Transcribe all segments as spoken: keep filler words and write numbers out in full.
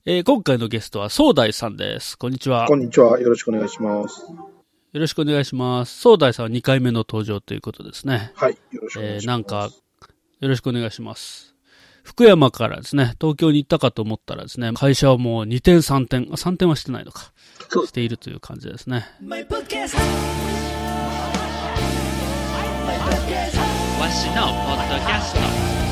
えー、今回のゲストは総大さんです。こんにちは。 こんにちは。よろしくお願いします。 よろしくお願いします。総大さんはにかいめの登場ということですね。 はい。よろしくお願いします。えー、なんか、 よろしくお願いします。福山からですね、東京に行ったかと思ったらですね、会社はもうにてんさんてん、さんてんはしてないのか、しているという感じですね。わしのポッドキャスト。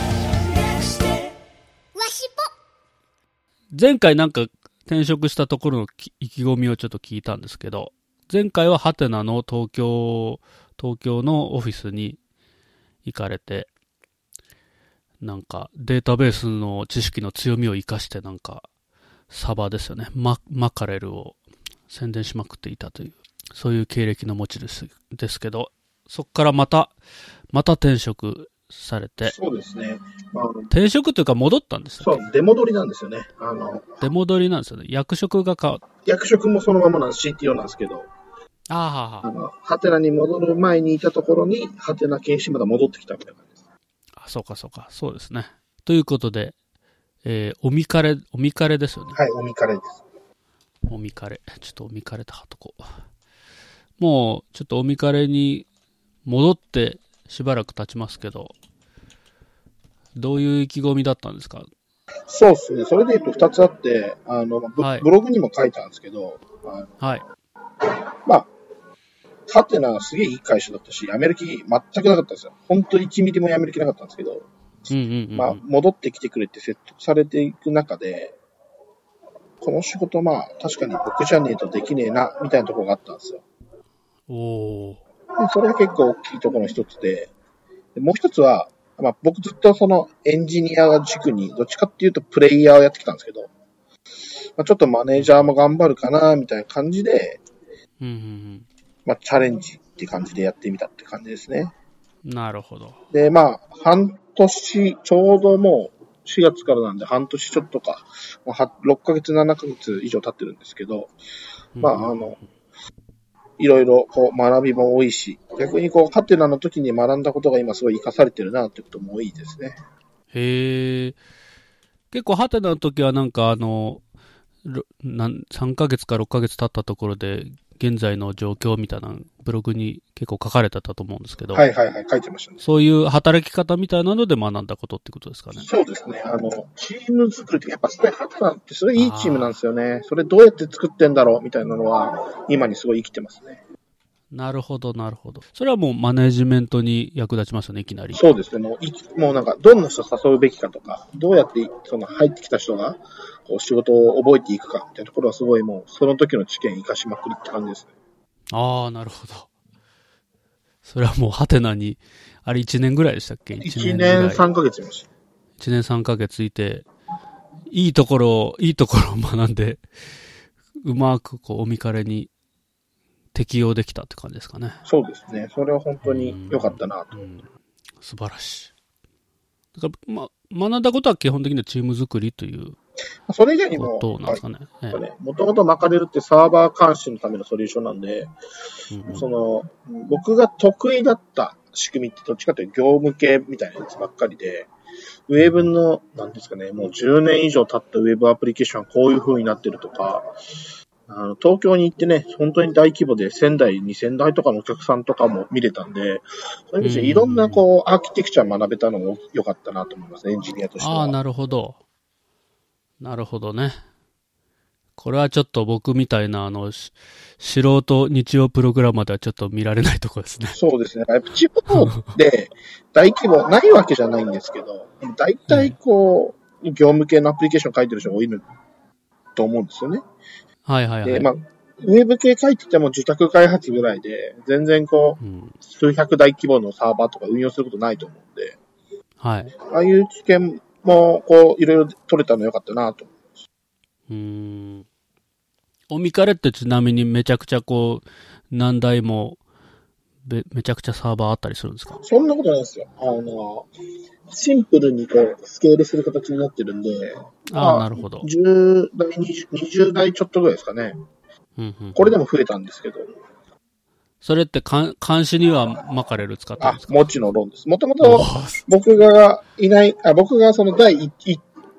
前回なんか転職したところの意気込みをちょっと聞いたんですけど、前回はハテナの東京、東京のオフィスに行かれて、なんかデータベースの知識の強みを生かしてなんかサバですよね。マ, マカレルを宣伝しまくっていたという、そういう経歴の持ちです、ですけど、そこからまた、また転職されて。 そうですね。まあ、 転職というか戻ったんですよね。そう、出戻りなんですよね。あの、 出戻りなんですよね。役職が変わっ役職もそのままなん シーティーオー なんですけど、 ああ、はあの、ハテナに戻る前にいたところに、ハテナ研修まだ戻ってきたみたいな感じです。 あ、そうかそうか、そうですね。ということで、えー、おみかれ、おみかれですよね。 はい、おみかれです。 おみかれ。ちょっとおみかれとはとこう。もう、ちょっとおみかれに戻ってしばらく経ちますけど、どういう意気込みだったんですか？ そうですね。それで言うとふたつあって、あの、はい、ブログにも書いたんですけど、 はい。 まあ、ハテナはすげえいい会社だったし、辞める気全くなかったんですよ。本当にいちミリも辞める気なかったんですけど、 うんうんうん、 まあ、戻ってきてくれて説得されていく中で、この仕事まあ、確かに僕じゃねえとできねえな、みたいなところがあったんですよ。 おー。 それが結構大きいところの一つで、でもう一つは、まあ、僕ずっとそのエンジニア軸に、どっちかっていうとプレイヤーをやってきたんですけど、まあ、ちょっとマネージャーも頑張るかな、みたいな感じで、 うんうんうん、 まあ、チャレンジって感じでやってみたって感じですね。 なるほど。 で、まあ、半年、ちょうどもうしがつからなんで半年ちょっとか、ろっかげつ、ななかげつ以上経ってるんですけど、まあ、あの、いろいろこう学びも多いし、逆にこう、ハテナの時に学んだことが今すごい活かされてるなってことも多いですね。 へえ。結構ハテナの時はなんかあの、さんかげつかろっかげつ経ったところで、現在の状況みたいなブログに結構書かれてたと思うんですけど。 はいはいはい、書いてましたね。 そういう働き方みたいなので学んだことってことですかね。 そうですね。あの、チーム作りって、やっぱそれ、ハテナってすごいいいチームなんですよね。それどうやって作ってんだろうみたいなのは、今にすごい生きてますね。 なるほど、なるほど。それはもうマネジメントに役立ちますよね、いきなり。 そうですね。もう、いもうなんか、どんな人誘うべきかとか、どうやって、その入ってきた人が、こう、仕事を覚えていくか、みたいなところはすごいもう、その時の知見活かしまくりって感じですね。 ああ、なるほど。それはもう、ハテナに、あれいちねんぐらいでしたっけ？ いちねんさんかげついました。 いちねんさんかげついて、いいところを、いいところを学んで、うまくこう、おみかれに適用できたって感じですかね。 そうですね。それは本当に良かったなと、うんうん。 素晴らしい。だから、ま、学んだことは基本的にはチーム作りという。 それ以外にも、 どうなんですかね。 もともとマカレルってサーバー監視のためのソリューションなんで、うんうん、その、僕が得意だった仕組みってどっちかというと業務系みたいなやつばっかりで、ウェブの、なんですかね、もうじゅうねん以上経ったウェブアプリケーションはこういう風になってるとか、あの東京に行ってね、本当に大規模でせんだい、にせんだいとかのお客さんとかも見れたんで、そういう意味でいろんなこう、アーキテクチャ学べたのも良かったなと思いますね、エンジニアとしては。 ああ、なるほど。なるほどね。これはちょっと僕みたいな、あの、素人日曜プログラマーではちょっと見られないところですね。 そうですね。やっぱ地方で大規模、ないわけじゃないんですけど、大体こう、業務系のアプリケーション書いてる人が多いと思うんですよね。 はいはいはい。 で、まあ、ウェブ系書いてても自宅開発ぐらいで、全然こう、うん、数百大規模のサーバーとか運用することないと思うんで、 はい。 ああいう知見も、こう、いろいろ取れたの良かったなと思います。 うーん。おみかれってちなみにめちゃくちゃこう、何台も、め、めちゃくちゃサーバーあったりするんですか？ そんなことないですよ。あの、シンプルにこう、スケールする形になってるんで、 ああ、まあ、なるほど。 じゅうだい、にじゅうだいちょっとぐらいですかね。 うんうん、 これでも増えたんですけど。 それってか監視にはマカレル使ってるんですか？ あ、もちろんです。もともと僕がいない、あ僕がその第一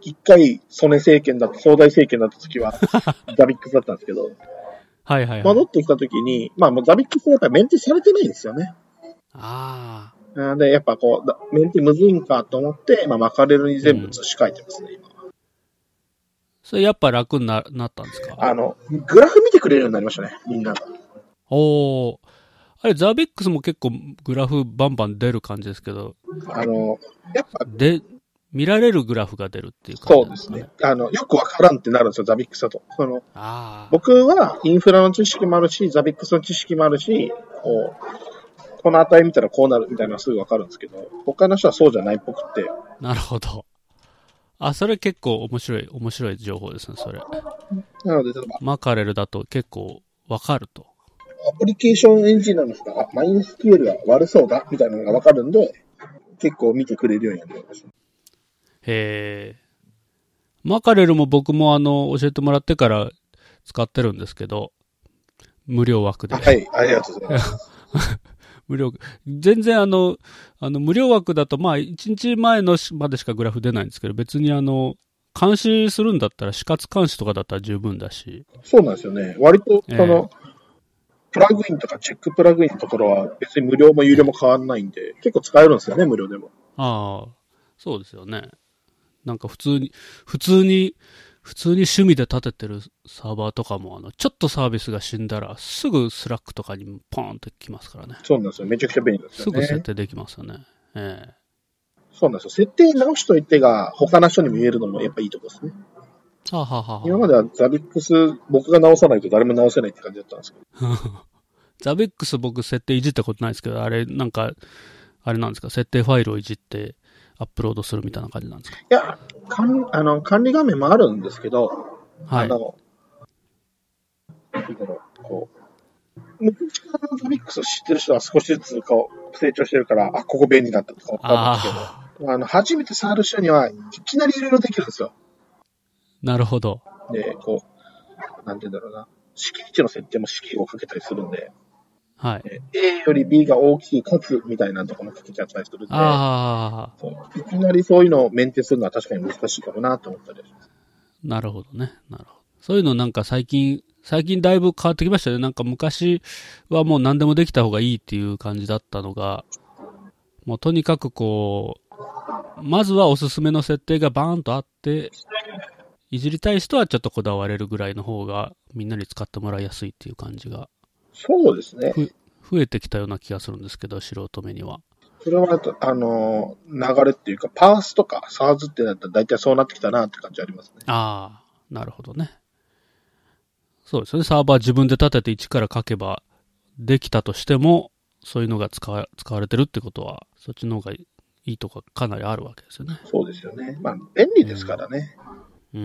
一回、ソネ政権だった、総大政権だった時は、ザビックスだったんですけど、 はいはいはい。 戻ってきた時に、まあもうザビックスはやっぱりメンテされてないんですよね。 ああ。で、やっぱこう、メンテむずいんかと思って、まあマカレルに全部移し替えてますね、うん、今。 それやっぱ楽に な, なったんですか？ あの、グラフ見てくれるようになりましたね、みんなが。 おー。あれ、ザビックスも結構グラフバンバン出る感じですけど。 あの、やっぱ。 で、見られるグラフが出るっていう感じですかね。 そうですね。あの、よくわからんってなるんですよ、ザビックスだと。その、 あ僕はインフラの知識もあるし、ザビックスの知識もあるし、こう、この値見たらこうなるみたいなのはすぐわかるんですけど、他の人はそうじゃないっぽくって。 なるほど。あ、それ結構面白い、面白い情報ですね、それ。 なので、例えばマカレルだと結構わかると。 アプリケーションエンジンなんですが、あ、マインスキュエルが悪そうだみたいなのがわかるんで、結構見てくれるようになりました。 へー。マカレルも僕もあの、教えてもらってから使ってるんですけど、無料枠で。 はい、ありがとうございます。 無料、全然あの、あの、無料枠だとまあ、いちにちまえのまでしかグラフ出ないんですけど、別にあの、監視するんだったら、死活監視とかだったら十分だし。 そうなんですよね。割と、その、えープラグインとかチェックプラグインのところは別に無料も有料も変わんないんで、結構使えるんですよね、無料でも。 ああ、そうですよね。なんか普通に、普通に、普通に趣味で立ててるサーバーとかも、あの、ちょっとサービスが死んだら、すぐスラックとかにポーンと来ますからね。 そうなんですよ。めちゃくちゃ便利ですよね。 すぐ設定できますよね。ええ。 そうなんですよ。設定直しといてが、他の人にも言えるのもやっぱいいとこですね。 はあ、はあはあ、 今まではザビックス、僕が直さないと誰も直せないって感じだったんですけど。 ザビックス僕設定いじったことないですけど、あれ、なんか、あれなんですか、設定ファイルをいじってアップロードするみたいな感じなんですか？いや、管あの管理画面もあるんですけど、はい。あの、こう、昔からザビックスを知ってる人は少しずつこう成長してるから、あ、ここ便利だったとか思うんですけど、あの、初めて触る人にはいきなりいろいろできるんですよ。 なるほど。 で、こう、なんて言うんだろうな。式位置の設定も式をかけたりするんで、 はい。 A より B が大きいかつみたいなところもかけちゃったりするんで、 あそう、いきなりそういうのをメンテするのは確かに難しいかもなと思ったりします。 なるほどね。なるほど。そういうのなんか最近、最近だいぶ変わってきましたね。なんか昔はもう何でもできた方がいいっていう感じだったのが、もうとにかくこう、まずはおすすめの設定がバーンとあって、いじりたい人はちょっとこだわれるぐらいの方がみんなに使ってもらいやすいっていう感じが。 そうですね。 増えてきたような気がするんですけど、素人目には。 それは、あの、流れっていうか、パースとか サーズ ってなったら大体そうなってきたなって感じありますね。 ああ、なるほどね。そうですね。サーバー自分で立てて一から書けばできたとしても、そういうのが使わ、使われてるってことは、そっちの方がいいとかかなりあるわけですよね。 そうですよね。まあ、便利ですからね。 うん。うん、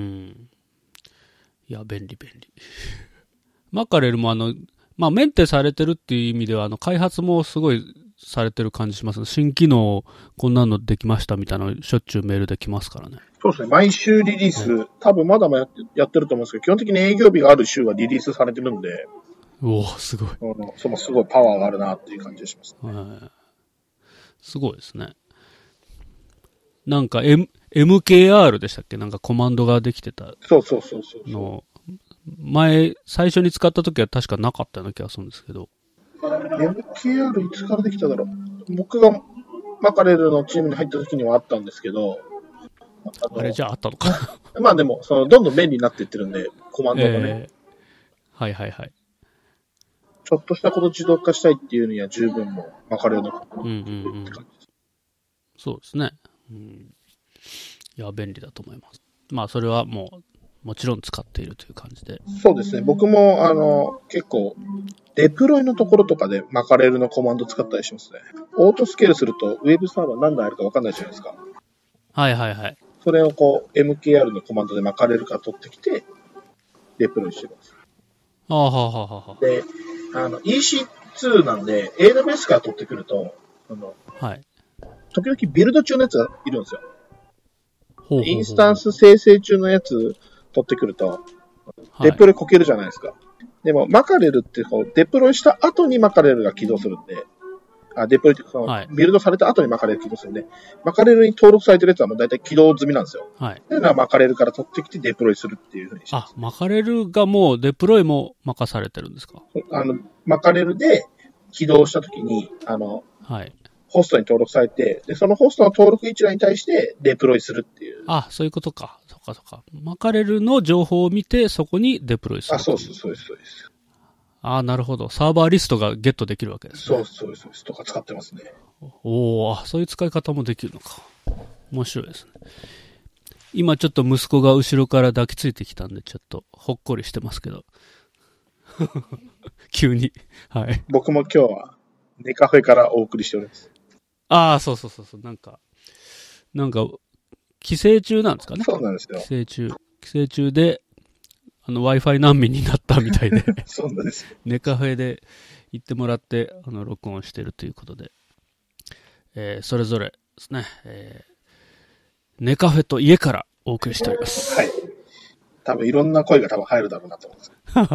いや、便利便利。マカレルもあの、まあ、メンテされてるっていう意味では、あの、開発もすごいされてる感じします。新機能、こんなのできましたみたいなの、しょっちゅうメールで来ますからね。 そうですね。毎週リリース、うん、多分まだもやって、やってると思うんですけど、基本的に営業日がある週はリリースされてるんで。 おー、すごい。 そのすごいパワーがあるなっていう感じがします、ね。 はい。すごいですね。なんか、M、エムケーアール でしたっけ？なんかコマンドができてた。 そうそうそうそう。 の前、最初に使った時は確かなかったような気がするんですけど。 エムケーアール いつからできただろう。僕がマカレルのチームに入った時にはあったんですけど。 あ, あれじゃああったのかな。 まあでも、その、どんどん便利になっていってるんで、コマンドがね。 えー、はいはいはい。 ちょっとしたこと自動化したいっていうには十分もマカレルのコマンドって感じです。 うんうんうん。そうですね。うん。いや、便利だと思います。まあ、それはもう、もちろん使っているという感じで。 そうですね。僕も、あの、結構、デプロイのところとかでマカレルのコマンド使ったりしますね。オートスケールすると、ウェブサーバー何台あるか分かんないじゃないですか。 はいはいはい。 それをこう、エムケーアール のコマンドでマカレルから取ってきて、デプロイしてます。 ああ、はあはあはあ。 で、あの、イーシーツー なんで、エーダブリューエス から取ってくると、あの、 はい。 時々ビルド中のやつがいるんですよ。 ほうほうほう。 インスタンス生成中のやつ取ってくると、デプロイこけるじゃないですか。はい、でも、マカレルってこう、デプロイした後にマカレルが起動するんで、 あ、デプロイっていうか、 はいビルドされた後にマカレル起動するんで、マカレルに登録されてるやつはもう大体起動済みなんですよ。 はい。 っていうのはマカレルから取ってきてデプロイするっていうふうにしてまあ、 す。 マカレルがもうデプロイも任されてるんですか？ あの、マカレルで起動したときに、あの、 はい。 ホストに登録されて、で、そのホストの登録一覧に対してデプロイするっていう。 あ、そういうことか。そっかそっか。マカレルの情報を見て、そこにデプロイする。 あ、そうそう、そうです、そうです。 あ、なるほど。サーバーリストがゲットできるわけですね。 そうそうそうです。とか使ってますね。 おー、あ、そういう使い方もできるのか。面白いですね。今ちょっと息子が後ろから抱きついてきたんで、ちょっとほっこりしてますけど。急に。はい。 僕も今日はネカフェからお送りしております。 ああ、そうそうそうそう。なんか、なんか、寄生虫なんですかね。 そうなんですよ。 寄生虫。寄生虫で、あの、Wi-Fi 難民になったみたいで。 そうなんですよ。 ネカフェで行ってもらって、あの、録音してるということで。えー、それぞれですね、えー、ネカフェと家からお送りしております。 はい。多分いろんな声が多分入るだろうなと思います。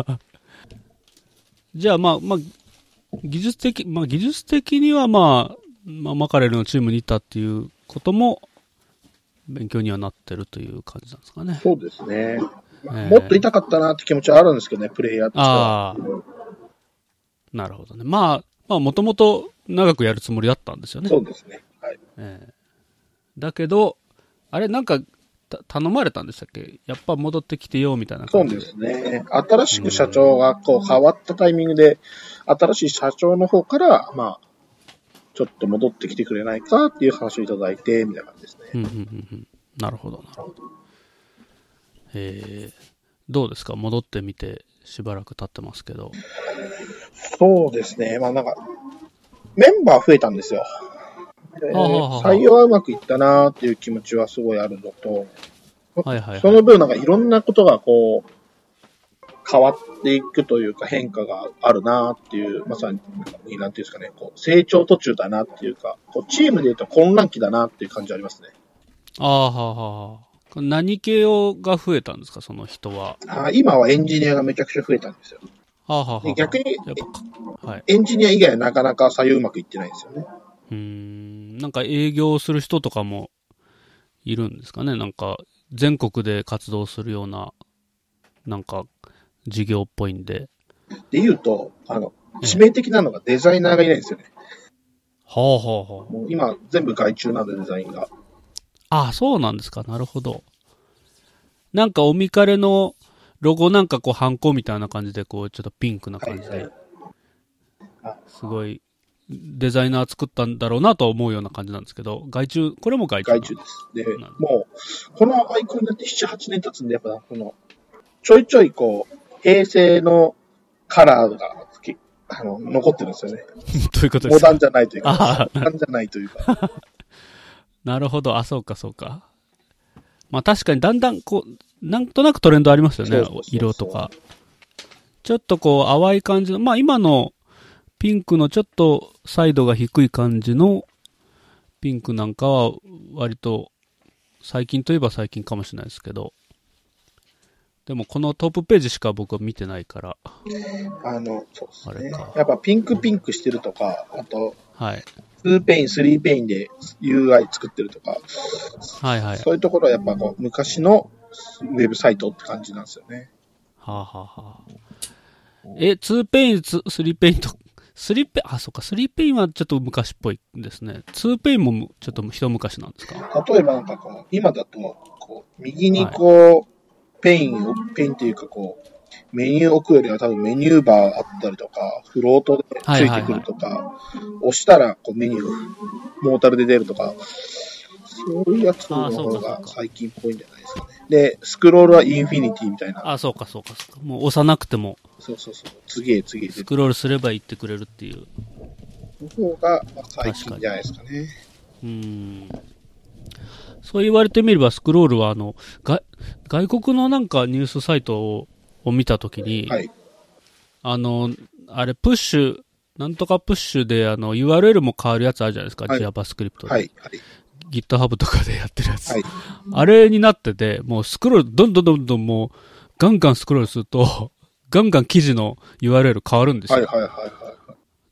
じゃあ、まあ、まあ、技術的、まあ、技術的にはまあ、まあ、マカレルのチームにいたっていうことも、勉強にはなってるという感じなんですかね。 そうですね。まあえーもっと痛かったなって気持ちはあるんですけどね、プレイヤーとしては。 ああ、なるほどね。まあ、まあ、もともと長くやるつもりだったんですよね。 そうですね。はい。 えーだけど、あれ、なんか、た頼まれたんでしたっけ？やっぱ戻ってきてよ、みたいな感じで。 そうですね。新しく社長がこう変わったタイミングで、新しい社長の方から、まあ、ちょっと戻ってきてくれないかっていう話をいただいて、みたいな感じですね。 うんうんうんうん。なるほど、なるほど。えー、どうですか？戻ってみてしばらく経ってますけど。 そうですね。まあなんか、メンバー増えたんですよ。ではあはあはあ採用はうまくいったなーっていう気持ちはすごいあるのと、 はいはいはい。 その分なんかいろんなことがこう、変わっていくというか変化があるなーっていう、まさに、なんていうんですかね、こう成長途中だなっていうか、こうチームで言うと混乱期だなっていう感じありますね。 ああ、はあはあ。何系をが増えたんですか、その人は。 あ今はエンジニアがめちゃくちゃ増えたんですよ。 はあはあはあ。 で逆に、 やっぱ、はい。 エンジニア以外はなかなか採用うまくいってないんですよね。 うーん、なんか営業する人とかもいるんですかね。なんか全国で活動するような、なんか事業っぽいんで。 で言うと、あの、致命的なのがデザイナーがいないんですよね。 はあはあはもう今全部外注なんでデザインが。 あ。あ、そうなんですか。なるほど。なんかオミカレのロゴなんかこうハンコみたいな感じでこうちょっとピンクな感じで、 はいはいすごいデザイナー作ったんだろうなとは思うような感じなんですけど、外注、これも外注なん外注です。でなる、 もう、このアイコンになってなな、はちねん経つんで、やっぱ、この、ちょいちょいこう、平成のカラーが、きあの、残ってるんですよね。 どういうことですか？ モダンじゃないというか、 あモダンじゃないというか。 なるほど。あ、そうか、そうか。まあ確かにだんだんこう、なんとなくトレンドありますよね。 そうそうそうそう色とか。ちょっとこう淡い感じの、まあ今のピンクのちょっとサイドが低い感じのピンクなんかは割と最近といえば最近かもしれないですけど。でもこのトップページしか僕は見てないから。 あの、そうですね。 あれかやっぱピンクピンクしてるとか、あと、 はい。 にペイン、さんペインで ユーアイ 作ってるとか、 はいはい。 そういうところはやっぱこう昔のウェブサイトって感じなんですよね。 はあ、はあはあ、え、にペイン、さんペインと、さんペイン、あ、そっか、さんペインはちょっと昔っぽいですね。にペインもちょっと一昔なんですか？ 例えばなんかこう、今だと、こう、右にこう、ペインを、ペインっていうかこう、メニュー置くよりは多分メニューバーあったりとか、フロートでついてくるとか、押したらこうメニュー、モータルで出るとか、そういうやつの方が最近っぽいんじゃないですかね。で、スクロールはインフィニティみたいな。 あ、そうかそうかそうか。もう押さなくても、 そうそうそう。次へ次へスクロールすれば言ってくれるっていう。 の方が、まあ、最近じゃないですかね。 うーん。そう言われてみれば、スクロールはあの、が外国のなんかニュースサイトをを見たときに、 はい。 あの、あれ、プッシュ、なんとかプッシュで、あの、ユーアールエル も変わるやつあるじゃないですか、 はい、 JavaScript で。 はい。はい。 GitHub とかでやってるやつ。 はい。 あれになってて、もうスクロール、どんどんどんどんもう、ガンガンスクロールすると、ガンガン記事の ユーアールエル 変わるんですよ。 はいはいはいはい。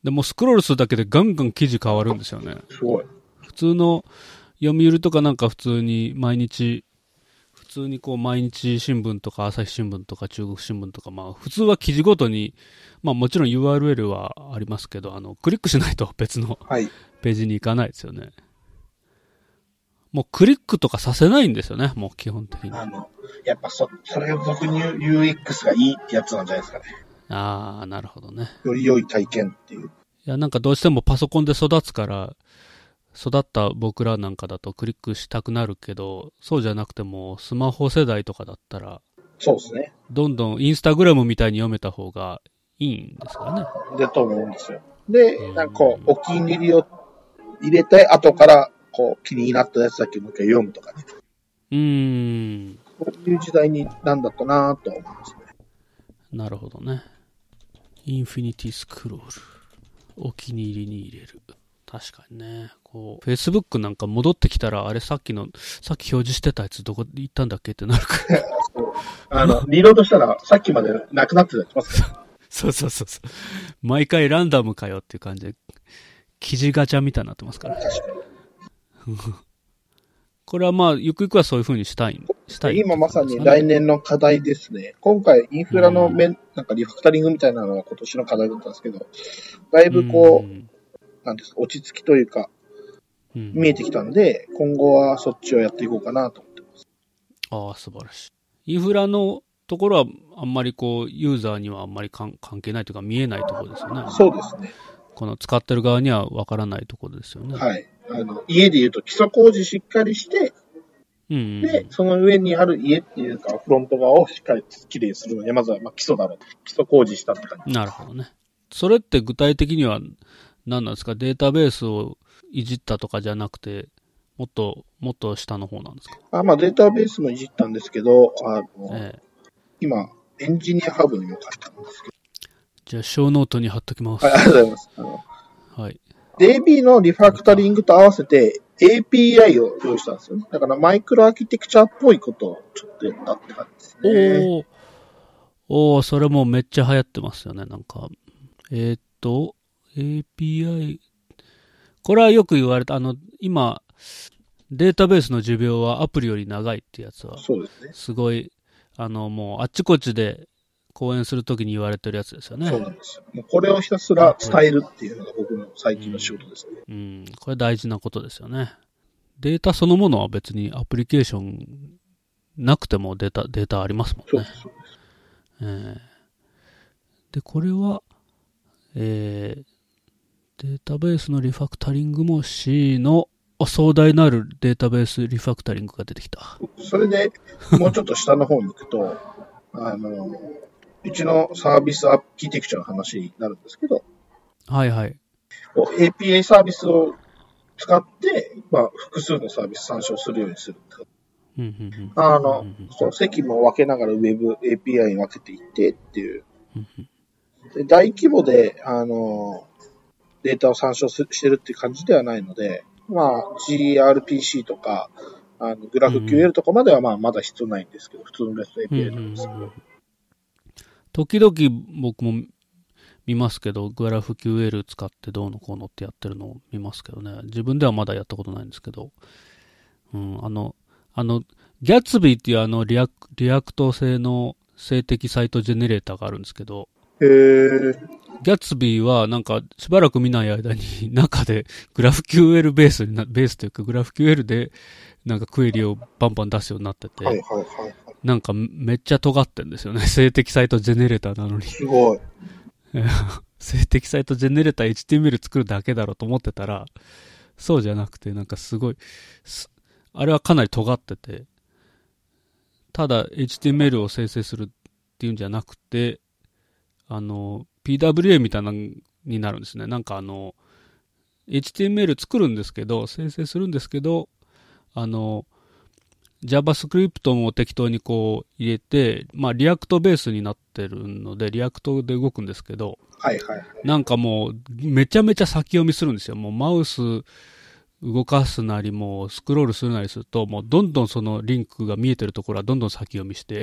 でもスクロールするだけでガンガン記事変わるんですよね。 すごい。 普通の読売とかなんか普通に毎日、普通にこう毎日新聞とか朝日新聞とか中国新聞とか、まあ普通は記事ごとに、まあもちろん ユーアールエル はありますけど、あの、クリックしないと別のページに行かないですよね。はい、もうクリックとかさせないんですよね、もう基本的に。 あの、やっぱそ、それが俗に ユーエックス がいいってやつなんじゃないですかね。 ああ、なるほどね。 より良い体験っていう。いや、なんかどうしてもパソコンで育つから、育った僕らなんかだとクリックしたくなるけど、そうじゃなくてもスマホ世代とかだったら、 そうですね。 どんどんインスタグラムみたいに読めた方がいいんですからね。 だと思うんですよ。で、なんかこう、お気に入りを入れて、後から、こう、気になったやつだけもう一回読むとかね。 うーん。 そういう時代になんだったなぁとは思いますね。 なるほどね。インフィニティスクロール。お気に入りに入れる。確かにね。こう、Facebook なんか戻ってきたら、あれさっきの、さっき表示してたやつどこ行ったんだっけってなるから。 あの、リロードしたら、さっきまでなくなってたりしますから。 そうそうそうそう。毎回ランダムかよっていう感じで、記事ガチャみたいになってますから。 確かに。 これはまあ、ゆくゆくはそういう風にしたい、したい、 ね。今まさに来年の課題ですね。今回インフラの面、うん、なんかリファクタリングみたいなのが今年の課題だったんですけど、だいぶこう、うん、なんですか、落ち着きというか、うん、見えてきたんで、今後はそっちをやっていこうかなと思ってます。 ああ、素晴らしい。インフラのところはあんまりこう、ユーザーにはあんまり関係ないというか見えないところですよね。 そうですね。 この使ってる側にはわからないところですよね。 はい。あの、家で言うと基礎工事しっかりして、 うんうん、 で、その上にある家っていうか、フロント側をしっかりきれいにするのに、まずはまあ基礎だろう。基礎工事したって感じ。 なるほどね。それって具体的には何なんですか？データベースをいじったとかじゃなくて、もっと、もっと下の方なんですか？ あ、まあデータベースもいじったんですけど、あの、 ええ、 今、エンジニアハブにも書いたんですけど。 じゃあ、小ノートに貼っときます。 はい、ありがとうございます。あのはい。 ディービー のリファクタリングと合わせて エーピーアイ を用意したんですよね。だからマイクロアーキテクチャっぽいことをちょっとやったって感じですね。 おー、おー、それもめっちゃ流行ってますよね、なんか。えー、っと、エーピーアイ、これはよく言われた、あの、今、データベースの寿命はアプリより長いってやつは、 そうですね。 すごい、あの、もうあっちこっちで講演するときに言われてるやつですよね。 そうなんですよ。もうこれをひたすら伝えるっていうのが僕の最近の仕事ですね。 うん、うん、これ大事なことですよね。データそのものは別にアプリケーションなくてもデータ、データありますもんね。 そうです、そうです。 えー、で、これは、えー、データベースのリファクタリングも C の壮大なるデータベースリファクタリングが出てきた。 それで、もうちょっと下の方に行くと、あの、うちのサービスアーキテクチャの話になるんですけど、 はいはい。 エーピーアイ サービスを使って、まあ、複数のサービス参照するようにする。 うんうんうん、 あの、うんうん、そう、席も分けながら Web エーピーアイ に分けていってっていう。 うんうん、 で大規模で、あの、データを参照してるっていう感じではないので、まあ、ジーアールピーシー とか、あのグラフ キューエル とかまではまあまだ必要ないんですけど、普通の REST エーピーアイ なんですけど。 時々僕も見ますけど、グラフ キューエル 使ってどうのこうのってやってるのを見ますけどね。自分ではまだやったことないんですけど。うん、あの、あの、ギャツビーっていうあのリアク、リアクト製の静的サイトジェネレーターがあるんですけど、 へー。 ギャツビーはなんかしばらく見ない間に中でグラフ キューエル ベースにな、ベースというかグラフ キューエル でなんかクエリをバンバン出すようになってて、 はいはいはいはい、 なんかめっちゃ尖ってんですよね。静的サイトジェネレーターなのに。 すごい。 静的サイトジェネレーター エイチティーエムエル 作るだけだろうと思ってたら、そうじゃなくてなんかすごい、あれはかなり尖ってて、ただ エイチティーエムエル を生成するっていうんじゃなくて、あの、ピーダブリューエー みたいなになるんですね。なんかあの、エイチティーエムエル 作るんですけど、生成するんですけど、あの、JavaScript も適当にこう入れて、まあリアクトベースになってるので、リアクトで動くんですけど、 はいはい、はい。 なんかもう、めちゃめちゃ先読みするんですよ。もうマウス動かすなり、もうスクロールするなりすると、もうどんどんそのリンクが見えてるところはどんどん先読みして、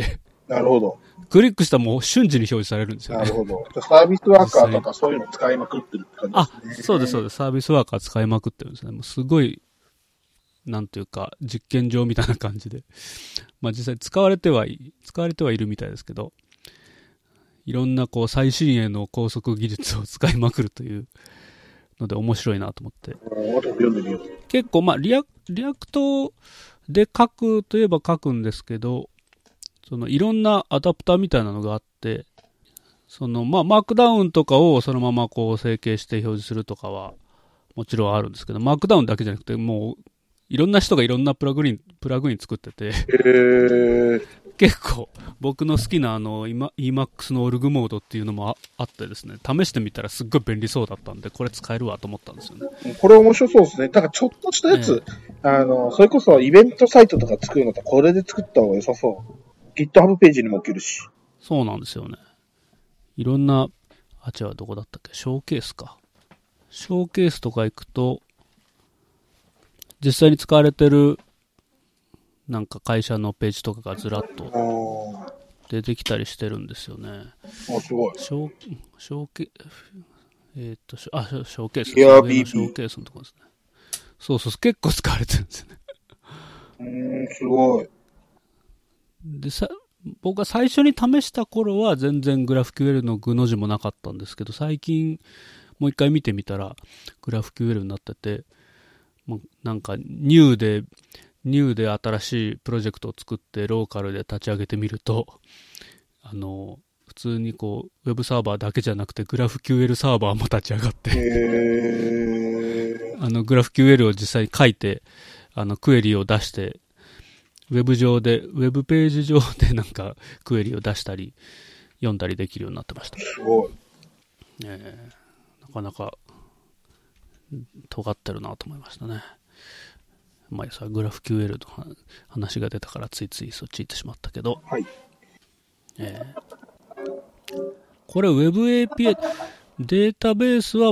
なるほど。 クリックしたらもう瞬時に表示されるんですよね。 なるほど。じゃサービスワーカーとかそういうの使いまくってるって感じですね。 あ、そうです、そうです。サービスワーカー使いまくってるんですね。もうすごい、なんていうか、実験場みたいな感じで。まあ実際使われてはい、使われてはいるみたいですけど、いろんなこう最新鋭の高速技術を使いまくるというので面白いなと思って。 読んでみよう。 結構まあリア、リアクトで書くといえば書くんですけど、そのいろんなアダプターみたいなのがあって、そのまあマークダウンとかをそのままこう整形して表示するとかはもちろんあるんですけど、マークダウンだけじゃなくてもういろんな人がいろんなプラグイン、プラグイン作ってて、 へー、 結構僕の好きなあの イーマックス のオルグモードっていうのも あ, あってですね、試してみたらすっごい便利そうだったんで、これ使えるわと思ったんですよね。 これ面白そうですね。だからちょっとしたやつ、えー、あの、それこそイベントサイトとか作るのとこれで作った方が良さそう。GitHub ページにも置けるし。 そうなんですよね。いろんな、あ、違う、どこだったっけ、ショーケースか。ショーケースとか行くと、実際に使われてる、なんか会社のページとかがずらっと出てきたりしてるんですよね。 あ、すごい。 ショー、ショーケ、えー、っと、あ、ショーケース。 エアビービー。 ショーケースのとこですね。そうそう、結構使われてるんですよね。 うーん、すごい。 でさ、僕が最初に試した頃は全然グラフ キューエル のグの字もなかったんですけど、最近もう一回見てみたらグラフ キューエル になってて、もうなんかニューで、ニューで新しいプロジェクトを作ってローカルで立ち上げてみると、あの、普通にこう、ウェブサーバーだけじゃなくてグラフ キューエル サーバーも立ち上がって、 へあのグラフ キューエル を実際に書いて、あのクエリを出して、ウェブ上で、ウェブページ上でなんかクエリを出したり、読んだりできるようになってました。 すごい。 えー、なかなか、尖ってるなと思いましたね。まあ、さ、グラフ キューエル の話が出たからついついそっち行ってしまったけど、 はい。 えー、これ Web エーピーアイ、データベースは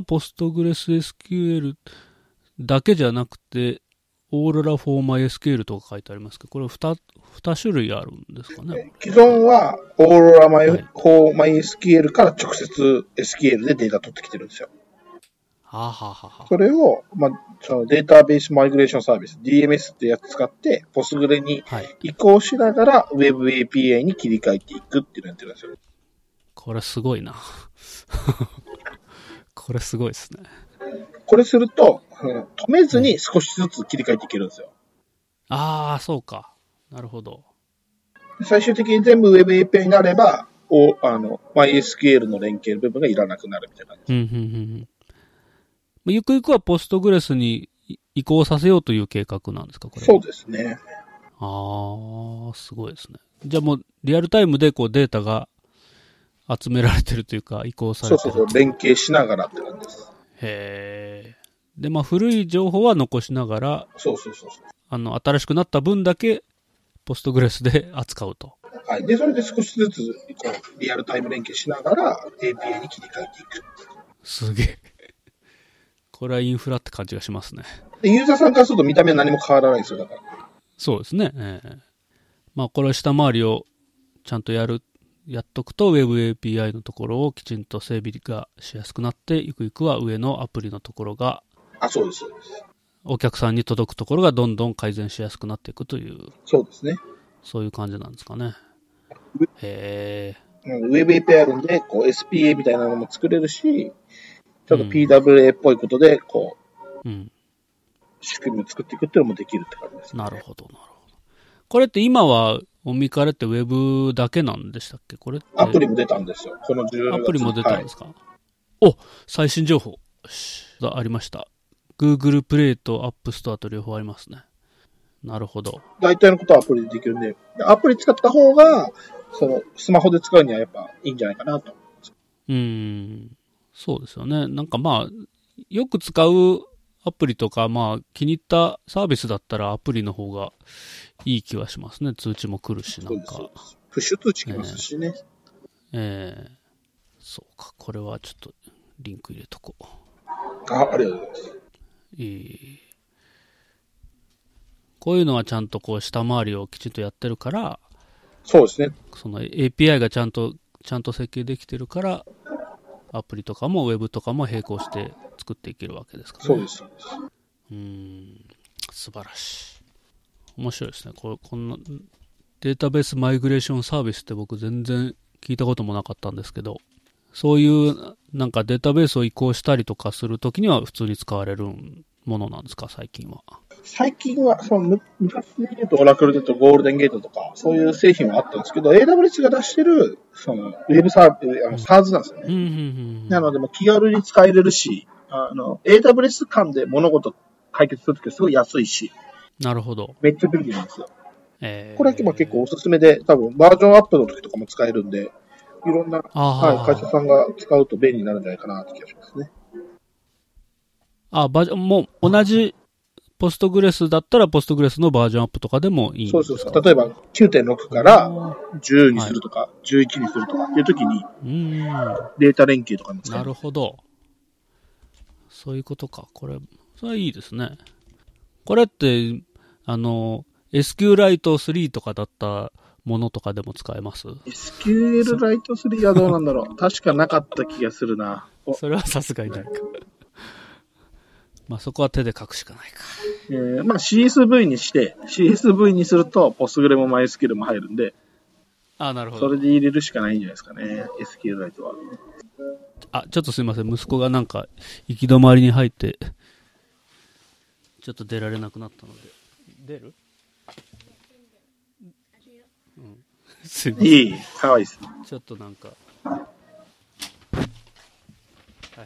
PostgreSQL だけじゃなくて、オーロラ for MySQL とか書いてありますけど、これ 2, 2種類あるんですかね。 既存はオーロラ for MySQL から直接 エスキューエル でデータ取ってきてるんですよ。 はあ、はあはあ、 それを、まあ、そのデータベースマイグレーションサービス、ディーエムエス ってやつ使って、Postgre に移行しながら Web エーピーアイ に切り替えていくっていうのやってるんですよ。 これすごいな。これすごいですね。 これすると、うん、止めずに少しずつ切り替えていけるんですよ。 うん、ああ、そうか。なるほど。 最終的に全部 Web エーピーアイ になれば、おあの MySQL の連携部分がいらなくなるみたいな感じです。 うんうんうんうん、ゆくゆくはポストグレスに移行させようという計画なんですか、これ。 そうですね。 ああ、すごいですね。じゃあもうリアルタイムでこうデータが集められてるというか移行されてる。 そうそうそう、連携しながらって感じです。 へえ。で、まあ古い情報は残しながら、 そうそうそうそう。 あの、新しくなった分だけポストグレスで扱うと。 はい。で、それで少しずつこうリアルタイム連携しながら エーピーアイ に切り替えていく。 すげえ。これはインフラって感じがしますね。 で、ユーザーさんからすると見た目は何も変わらないですよ、だから。 そうですね。えー、まあこれ下回りをちゃんとやる、やっとくと Web エーピーアイ のところをきちんと整備がしやすくなって、ゆくゆくは上のアプリのところが、 あ、そうです、そうです。 お客さんに届くところがどんどん改善しやすくなっていくという。 そうですね。 そういう感じなんですかね。へえ。Web エーピーアイ あるんで、こう エスピーエー みたいなのも作れるし、ちょっと ピーダブリューエー っぽいことで、こう、うん、仕組みを作っていくっていうのもできるって感じですね。 なるほど、なるほど。これって今は、オミカレってウェブだけなんでしたっけ、これって。 アプリも出たんですよ。このじゅうにがつ。 アプリも出たんですか、はい、お、最新情報。がありました。Google プレイと App Store と両方ありますね。なるほど。 大体のことはアプリでできるんで、アプリ使った方が、その、スマホで使うにはやっぱいいんじゃないかなと。 うーん。そうですよね。なんかまあ、よく使うアプリとか、まあ、気に入ったサービスだったらアプリの方がいい気はしますね。通知も来るし、なんか。 そうです。プッシュ通知来ますしね。 えー、えー、そうか。これはちょっとリンク入れとこう。 あ、ありがとうございます。 えー、こういうのはちゃんとこう下回りをきちんとやってるから、 そうですね。 その エーピーアイ がちゃんと、ちゃんと設計できてるから、アプリとかもウェブとかも並行して作っていけるわけですからね。 そうです、そうです。 うーん、素晴らしい。面白いですね。ここんなデータベースマイグレーションサービスって僕全然聞いたこともなかったんですけど、そういうなんかデータベースを移行したりとかするときには普通に使われるものなんですか、最近は。 最近は、その昔で言うとオラクルで言うとゴールデンゲートとか、そういう製品はあったんですけど、エーダブリューエス が出してる、その、ウェブサービス、あの、SaaS なんですよね。 うんうんうんうん、 なので、もう気軽に使えれるし、あの、エーダブリューエス 間で物事解決するときはすごい安いし。 なるほど。 めっちゃ便利なんですよ。 えー、 これは結構おすすめで、多分バージョンアップの時とかも使えるんで、いろんな、はい、会社さんが使うと便利になるんじゃないかなって気がしますね。 あ、バージョン、もう同じポストグレスだったらポストグレスのバージョンアップとかでもいいんですか？ そうそうそう。例えば きゅうてんろく からじゅうにするとか、はい、じゅういちにするとかっていう時に、うんデータ連携とかも使える。 なるほど。そういうことか。これ、それはいいですね。これって、あの、エスキュー ライトスリーとかだったものとかでも使えます？ エスキューエル ライトスリーはどうなんだろう。確かなかった気がするな。 それはさすがにないか。まあそこは手で書くしかないか。 えー、まあ シーエスブイ にして、シーエスブイ にすると、ポスグレも MySQL も入るんで、 あ、なるほど。 それで入れるしかないんじゃないですかね。エスキューエル ライトは。 あ、ちょっとすいません。息子がなんか、行き止まりに入って、ちょっと出られなくなったので。出る？うん。すいません。 いい、かわいいです。 ちょっとなんか。はいはい。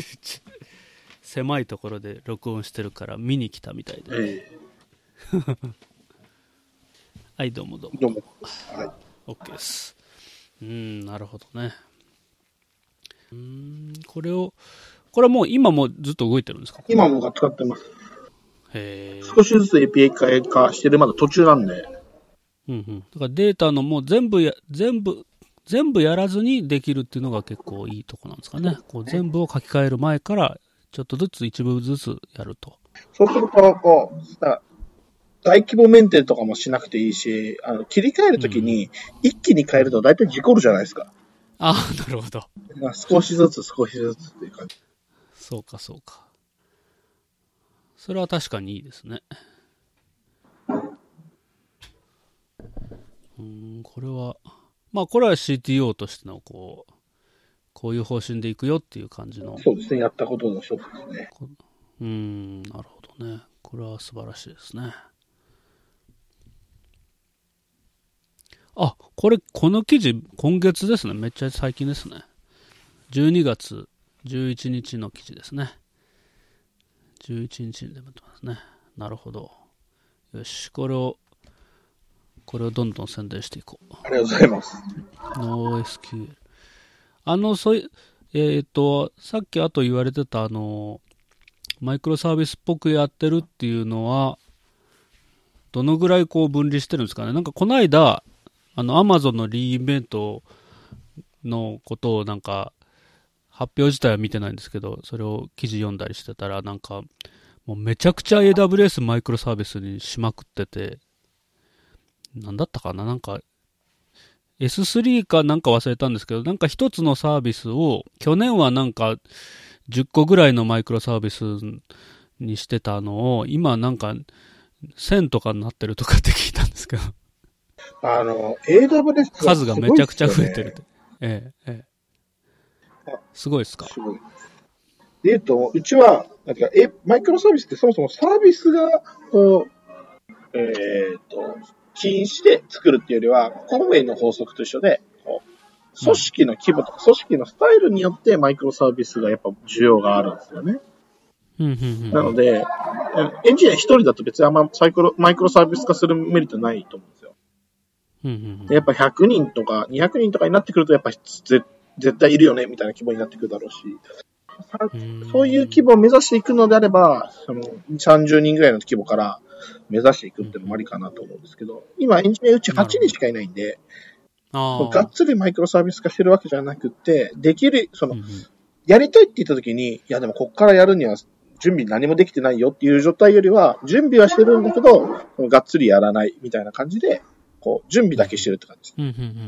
狭いところで録音してるから見に来たみたいで、ね。えー、はい、どうもどうも。 どうも。はい。 OK です。うーん、なるほどね。うーん、これを、これはもう今もずっと動いてるんですか？ 今も使ってます。 へ少しずつ エーピーアイ 化してる、まだ途中なんで。 うんうん。だからデータのもう全部や、全部、全部やらずにできるっていうのが結構いいとこなんですかね。こう全部を書き換える前から、ちょっとずつ一部ずつやると。 そうすると、こう、大規模メンテとかもしなくていいし、あの切り替えるときに一気に変えると大体事故るじゃないですか。 ああ、なるほど。 少しずつ少しずつっていう感じ。 そうかそうか。それは確かにいいですね。うん、これは、まあこれは シーティーオー としてのこう、こういう方針でいくよっていう感じの。 そうですね、やったことの一つですね。 うん、なるほどね。これは素晴らしいですね。あ、これ、この記事、今月ですね。めっちゃ最近ですね。じゅうにがつじゅういちにちの記事ですね。じゅういちにちに出てますね。なるほど。よし、これを、これをどんどん宣伝していこう。 ありがとうございます。 ノーエスキューエル。あの、そういう、えっと、さっきあと言われてた、あの、マイクロサービスっぽくやってるっていうのは、どのぐらいこう分離してるんですかね。なんかこの間、あの、アマゾンのリインベントのことをなんか、発表自体は見てないんですけど、それを記事読んだりしてたら、なんか、もうめちゃくちゃ エーダブリューエス マイクロサービスにしまくってて、なんだったかななんか、エススリー かなんか忘れたんですけど、なんか一つのサービスを、去年はなんかじゅっこぐらいのマイクロサービスにしてたのを、今なんかせんとかになってるとかって聞いたんですけど。 あの、エーダブリューエス数がめちゃくちゃ増えてるって。ええ、ええ。すごいですか？ すごい。で言うと、うちは、なんていうか、え、マイクロサービスってそもそもサービスが、こう、えっと、起因して作るっていうよりは、コンウェイの法則と一緒で、こう組織の規模とか組織のスタイルによってマイクロサービスがやっぱ需要があるんですよね。 うんうんうん、 なので、エンジニア一人だと別にあんまサイクロマイクロサービス化するメリットないと思うんですよ。 うんうんうん、 やっぱひゃくにんとかにひゃくにんとかになってくるとやっぱ絶対いるよねみたいな規模になってくるだろうし、そういう規模を目指していくのであれば、そのさんじゅうにんぐらいの規模から目指していくっていうのもありかなと思うんですけど、今エンジニアうちはちにんしかいないんで、がっつりマイクロサービス化してるわけじゃなくて、できる、その、うんうん、やりたいって言った時に、いやでもこっからやるには準備何もできてないよっていう状態よりは、準備はしてるんだけど、がっつりやらないみたいな感じでこう、準備だけしてるって感じです。 うんうんうんうんうん。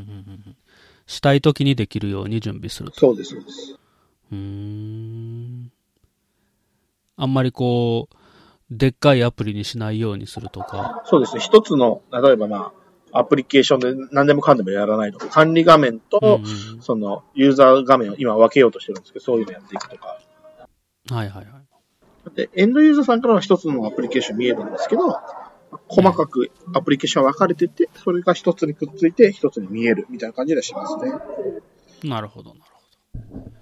したい時にできるように準備すると。 そうです、そうです。 うーん。あんまりこう、でっかいアプリにしないようにするとか。 そうですね。一つの、例えばまあ、アプリケーションで何でもかんでもやらないとか、管理画面と、うんうん、その、ユーザー画面を今分けようとしてるんですけど、そういうのやっていくとか。 はいはいはい。 で、エンドユーザーさんからは一つのアプリケーション見えるんですけど、細かくアプリケーション分かれてて、それが一つにくっついて一つに見えるみたいな感じでしますね。 なるほど、なるほど。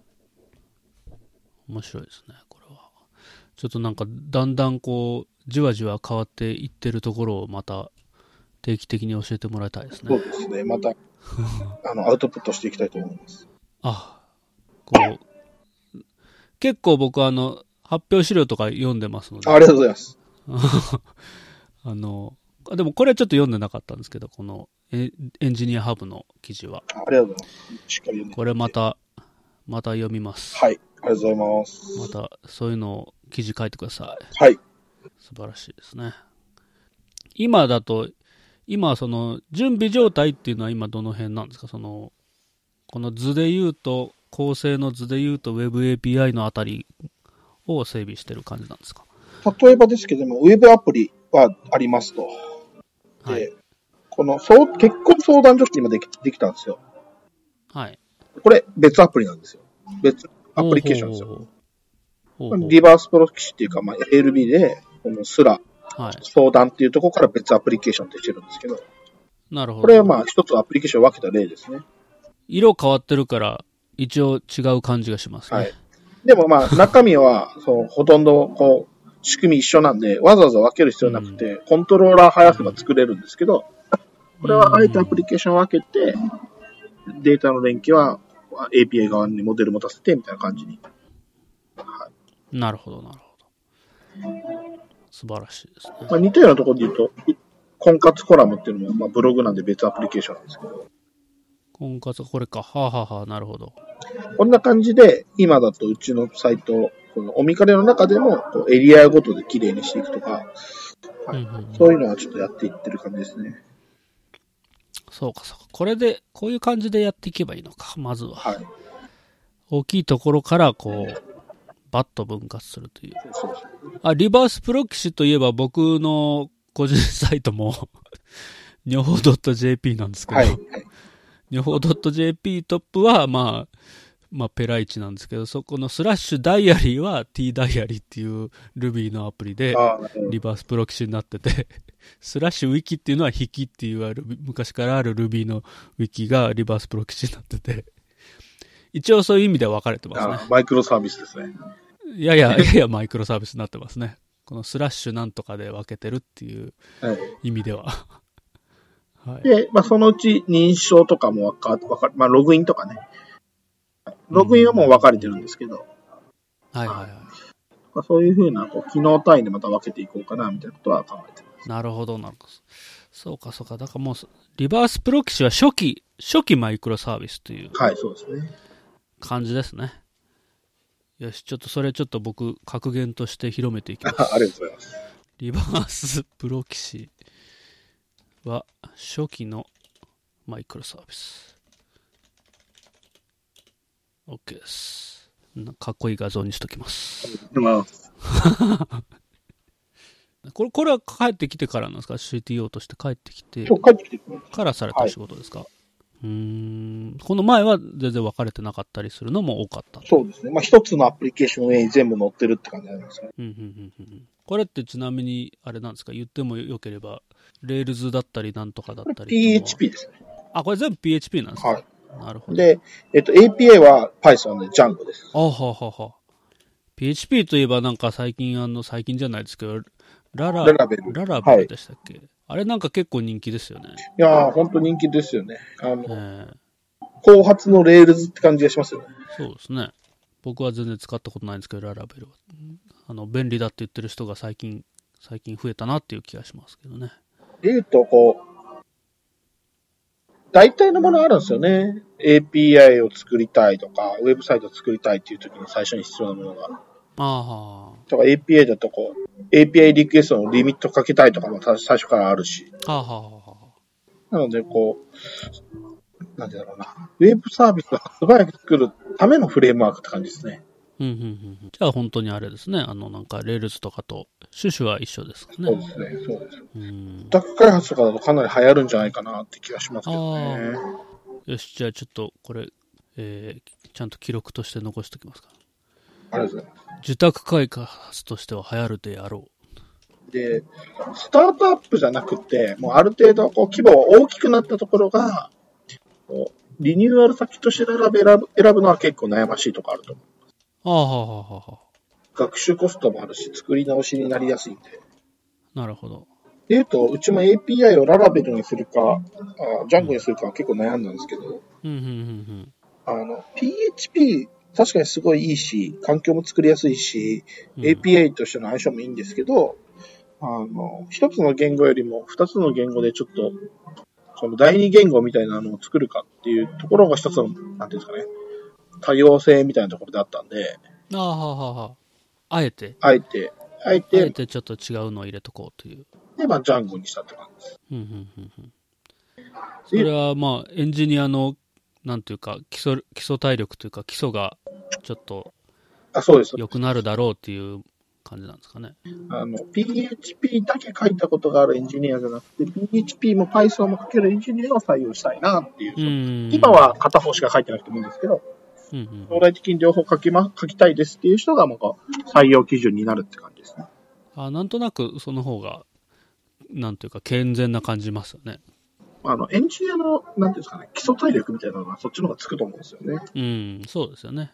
面白いですね、これは。ちょっとなんか、だんだんこう、じわじわ変わっていってるところをまた、定期的に教えてもらいたいですね。 そうですね。また、あの、アウトプットしていきたいと思います。 あ、こう、結構僕はあの、発表資料とか読んでますので。 あ、ありがとうございます。 あの、でもこれはちょっと読んでなかったんですけど、このエンジニアハブの記事は。 ありがとうございます。しっかり読んで。 これまた、また読みます。 はい。ありがとうございます。 また、そういうのを記事書いてください。 はい。 素晴らしいですね。今だと、今その、準備状態っていうのは今どの辺なんですか？その、この図で言うと、構成の図で言うと Web エーピーアイ のあたりを整備してる感じなんですか？ 例えばですけども、Web アプリはありますと。で、はい、このそう結婚相談所って今できできたんですよ。 はい。 これ別アプリなんですよ。別アプリケーションですよ。ほうほうほうほう、リバースプロキシっていうか、まあ、エーエルビー で、このスラ、はい、相談っていうところから別アプリケーションってしてるんですけど。なるほど。これはまあ一つアプリケーションを分けた例ですね。 色変わってるから、一応違う感じがしますね。はい。 でもまあ中身は、そう、ほとんどこう、仕組み一緒なんで、わざわざ分ける必要なくて、うん、コントローラー早くば作れるんですけど、これはあえてアプリケーションを分けて、データの連携は エーピーアイ 側にモデル持たせてみたいな感じに。 はい、なるほど、なるほど。素晴らしいですね。 まあ、似たようなところで言うと、婚活コラムっていうのも、まあ、ブログなんで別アプリケーションなんですけど。 婚活、これか。はあ、はあはあ、なるほど。 こんな感じで、今だとうちのサイト、このおみかれの中でもこうエリアごとで綺麗にしていくとか、はい、うんうんうん、そういうのはちょっとやっていってる感じですね。 そうかそうか。これで、こういう感じでやっていけばいいのか、まずは。はい、大きいところから、こう、バッと分割するという。そうそうあ、リバースプロキシといえば僕の個人サイトも、にょほ .jp なんですけど、はい、にょほ .jp トップは、まあ、まあ、ペライチなんですけど、そこのスラッシュダイアリーは T ダイアリーっていう Ruby のアプリでリバースプロキシになってて、スラッシュウィキっていうのは引きっていう昔からある Ruby のウィキがリバースプロキシになってて、一応そういう意味では分かれてますね。 ああマイクロサービスですね。 いやいや、いやいやマイクロサービスになってますね。このスラッシュなんとかで分けてるっていう意味では。 はい、で、まあ、そのうち認証とかも分か、分かまあ、ログインとかね。ログインはもう分かれてるんですけど。 うん、はいはいはい。 まあ、そういうふうな、こう、機能単位でまた分けていこうかな、みたいなことは考えてます。 なるほど、なるほど。そうか、そうか。だからもう、リバースプロキシは初期、初期マイクロサービスという。 はい、そうですね。 感じですね。よし、ちょっとそれちょっと僕、格言として広めていきます。 ありがとうございます。 リバースプロキシは初期のマイクロサービス。OK です。かっこいい画像にしときます。これ、これは帰ってきてからなんですか？ シーティーオー として帰ってきてからされた仕事ですか？はい、うーんこの前は全然分かれてなかったりするのも多かった。 そうですね。まあ一つのアプリケーションに全部載ってるって感じなんですね。うんうんうんうん。これってちなみにあれなんですか？言ってもよければ Rails だったりなんとかだったり。 ピーエイチピー ですね。 あ、これ全部 ピーエイチピー なんですか？はい。なるほど。 で、えっと エーピーアイ は Python で Django です。 あははは。ピーエイチピー といえばなんか最近あの最近じゃないですけどララララベルララベルでしたっけ？はい、あれなんか結構人気ですよね。 いやー本当人気ですよね。あの。えー後発のレールズって感じがしますよね。 そうですね。僕は全然使ったことないんですけど、ララベルは。あの、便利だって言ってる人が最近、最近増えたなっていう気がしますけどね。 で言うと、こう、大体のものあるんですよね。エーピーアイ を作りたいとか、ウェブサイトを作りたいっていう時に最初に必要なものが。ああ。とか エーピーアイ だとこう、エーピーアイ リクエストのリミットかけたいとかも最初からあるし。はあはあはあ。 なので、こう、なんてだろうな。ウェブサービスが素早く作るためのフレームワークって感じですね。 うんうんうんうん。じゃあ本当にあれですね。あの、なんか、レールズとかと趣旨は一緒ですかね。 そうですね、そうです。 うん。 ダック開発とかだとかなり流行るんじゃないかなって気がしますけどね。 よし、じゃあちょっとこれ、えー、ちゃんと記録として残しておきますか。 ありがとうございます。 受託開発としては流行るであろう。で、スタートアップじゃなくて、もうある程度こう規模が大きくなったところが、こうリニューアル先として選ぶ、選ぶ、選ぶのは結構悩ましいところあると思う。 ああ、はあ、はあ、はあ。 学習コストもあるし、作り直しになりやすいんで。 なるほど。 でいうと、うちも エーピーアイ をララベルにするか、あジャンゴにするかは結構悩んだんですけど、 うん、うん、うん、うん。 あの、ピーエイチピー、確かにすごいいいし、環境も作りやすいし、 うん、 エーピーアイ としての相性もいいんですけど、あの、一つの言語よりも二つの言語でちょっと、その第二言語みたいなのを作るかっていうところが一つの、なんていうんですかね、多様性みたいなところであったんで、 ああ、はあ、はあ、はあ。あえてあえて、あえあて、 えてちょっと違うのを入れとこうという。 で、まあ、ジャンゴにしたって感じです。 うん、うん、うん、うん。それは、まあ、エンジニアの、なんていうか、基礎、基礎体力というか、基礎が、ちょっと、 あ、そうです。 良くなるだろうっていう感じなんですかね。 あの、ピーエイチピー だけ書いたことがあるエンジニアじゃなくて、ピーエイチピー も Python も書けるエンジニアを採用したいなっていう。 うん今は片方しか書いてなくてもいいんですけど、 うんうん、 将来的に両方書きま、書きたいですっていう人が、もう採用基準になるって感じですね。 あ、なんとなくその方が、なんていうか、健全な感じますよね。 あの、エンジニアの、なんていうんですかね、基礎体力みたいなのがそっちの方がつくと思うんですよね。 うん、そうですよね。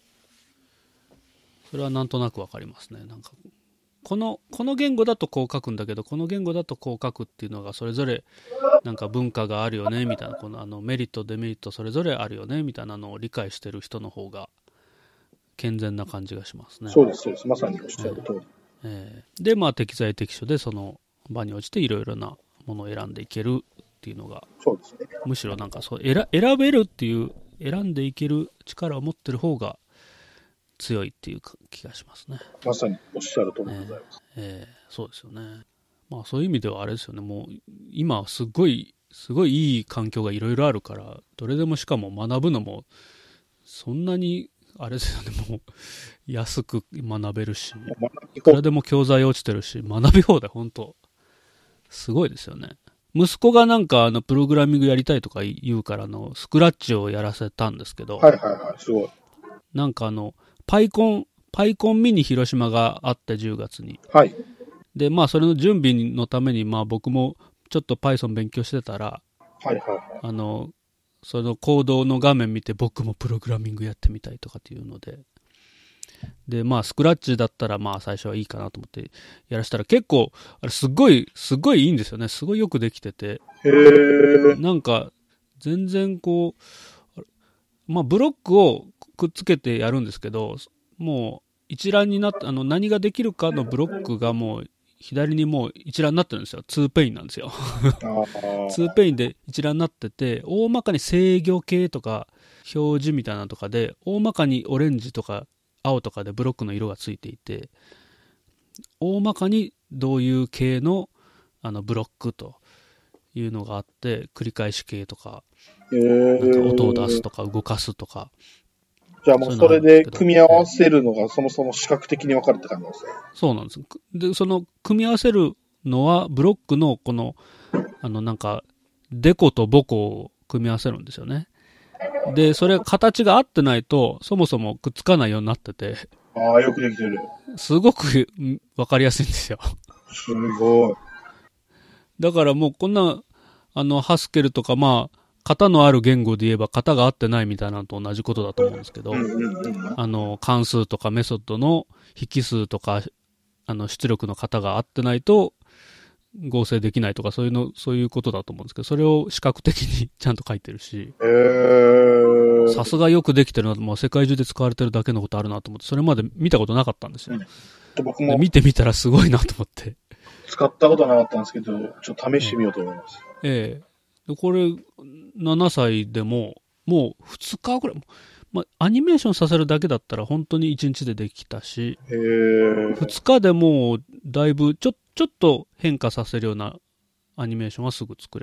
それはなんとなくわかりますね。なんか、この、この言語だとこう書くんだけど、この言語だとこう書くっていうのがそれぞれ、なんか文化があるよね、みたいな、このあのメリット、デメリットそれぞれあるよね、みたいなのを理解してる人の方が、健全な感じがしますね。 そうです、そうです。まさにおっしゃる通り。 えー、で、まあ、適材適所でその場に応じていろいろなものを選んでいけるっていうのが、 そうですね。 むしろなんかそう選、選べるっていう、選んでいける力を持ってる方が強いっていう気がしますね。 まさにおっしゃる通りでございます。 えーえー、そうですよね。まあ、そういう意味ではあれですよね。もう、今、すごい、すごいいい環境がいろいろあるから、どれでもしかも学ぶのも、そんなに、あれですよね、もう、安く学べるし、いくらでも教材落ちてるし、学び放題、本当すごいですよね。息子がなんか、あの、プログラミングやりたいとか言うから、あの、スクラッチをやらせたんですけど、 はいはいはい、すごい。 なんかあの、パイコン、パイコンミニ広島があってじゅうがつに。 はい。 で、まあ、それの準備のために、まあ、僕もちょっと Python 勉強してたら、 はいはいはい。 あの、そのコードの画面見て僕もプログラミングやってみたいとかっていうので、で、まあ、スクラッチだったら、まあ、最初はいいかなと思ってやらしたら、結構、あれ、すごい、すごいいいんですよね。すごいよくできてて。 へー。 なんか、全然こう、まあ、ブロックをくっつけてやるんですけど、もう、一覧になって、あの、何ができるかのブロックがもう、左にもう一覧になってるんですよ。ツーペインなんですよ。ツーペインで一覧になってて、大まかに制御系とか、表示みたいなのとかで、大まかにオレンジとか青とかでブロックの色がついていて、大まかにどういう系のあのブロックというのがあって、繰り返し系とか、なんか音を出すとか動かすとか。 じゃあもうそれで組み合わせるのがそもそも視覚的に分かるって感じなんですね。 そうなんです。で、その組み合わせるのはブロックのこの、あのなんか、デコとボコを組み合わせるんですよね。で、それ形が合ってないと、そもそもくっつかないようになってて。 ああ、よくできてる。 すごくわかりやすいんですよ。 すごい。 だからもうこんな、あの、ハスケルとかまあ、型のある言語で言えば型が合ってないみたいなのと同じことだと思うんですけど、あの、関数とかメソッドの引数とか、あの、出力の型が合ってないと合成できないとか、そういうの、そういうことだと思うんですけど、それを視覚的にちゃんと書いてるし、さすがよくできてるなと、もう世界中で使われてるだけのことあるなと思って、それまで見たことなかったんですよ。 うん、僕もで見てみたらすごいなと思って。 使ったことなかったんですけど、ちょっと試してみようと思います。 ええ。でこれ、ななさいでも、もうふつかぐらい、まあ、アニメーションさせるだけだったら本当にいちにちでできたし、 へー。 ふつかでもうだいぶちょ、ちょっと変化させるようなアニメーションはすぐ作れ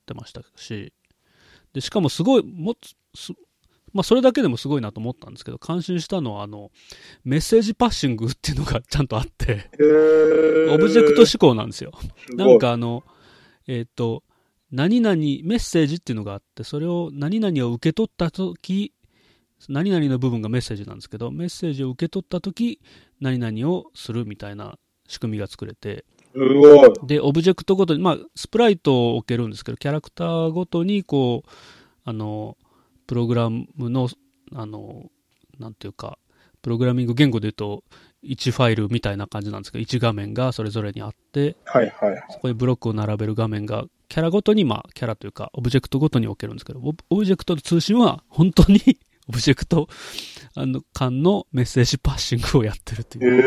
ってましたし、で、しかもすごい、もすまあそれだけでもすごいなと思ったんですけど、感心したのはあの、メッセージパッシングっていうのがちゃんとあって、オブジェクト思考なんですよ。なんかあの、えっ、ー、と、何々、メッセージっていうのがあって、それを何々を受け取ったとき、何々の部分がメッセージなんですけど、メッセージを受け取ったとき、何々をするみたいな仕組みが作れて、 すごい。 で、オブジェクトごとに、まあ、スプライトを置けるんですけど、キャラクターごとに、こう、あの、プログラムの、あの、なんていうか、プログラミング言語で言うと、いちファイルみたいな感じなんですけど、いち画面がそれぞれにあって、 はいはいはい、 そこにブロックを並べる画面が、キャラごとに、まあ、キャラというか、オブジェクトごとに置けるんですけど、オブジェクトの通信は、本当に、オブジェクトあの間のメッセージパッシングをやってるっていう。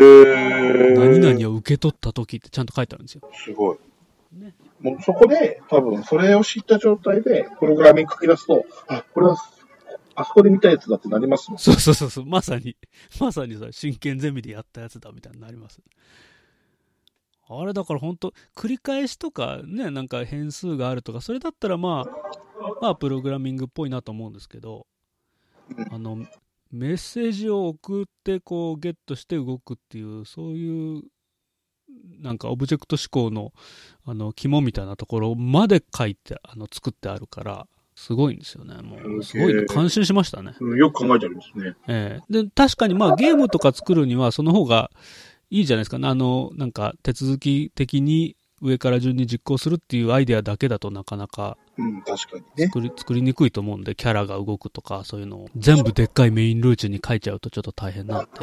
何々を受け取った時ってちゃんと書いてあるんですよ。 すごい。ね、もうそこで、多分、それを知った状態で、プログラミング書き出すと、あ、これは、あそこで見たやつだってなりますもん。 そうそうそうそう。まさに、まさにさ、真剣ゼミでやったやつだみたいになります。あれだから本当繰り返しとかね、なんか変数があるとか、それだったらまあ、まあ、プログラミングっぽいなと思うんですけど、あの、メッセージを送ってこうゲットして動くっていう、そういう、なんかオブジェクト思考の、あの、肝みたいなところまで書いて、あの、作ってあるから、すごいんですよね。もう、すごい、ね、感心しましたね。 うん、よく考えてありますね。 ええー。で、確かにまあゲームとか作るにはその方がいいじゃないですかね。あの、なんか手続き的に上から順に実行するっていうアイデアだけだとなかなか、 うん、確かにね。 作り、作りにくいと思うんで、キャラが動くとか、そういうのを全部でっかいメインルーチに書いちゃうとちょっと大変なんで。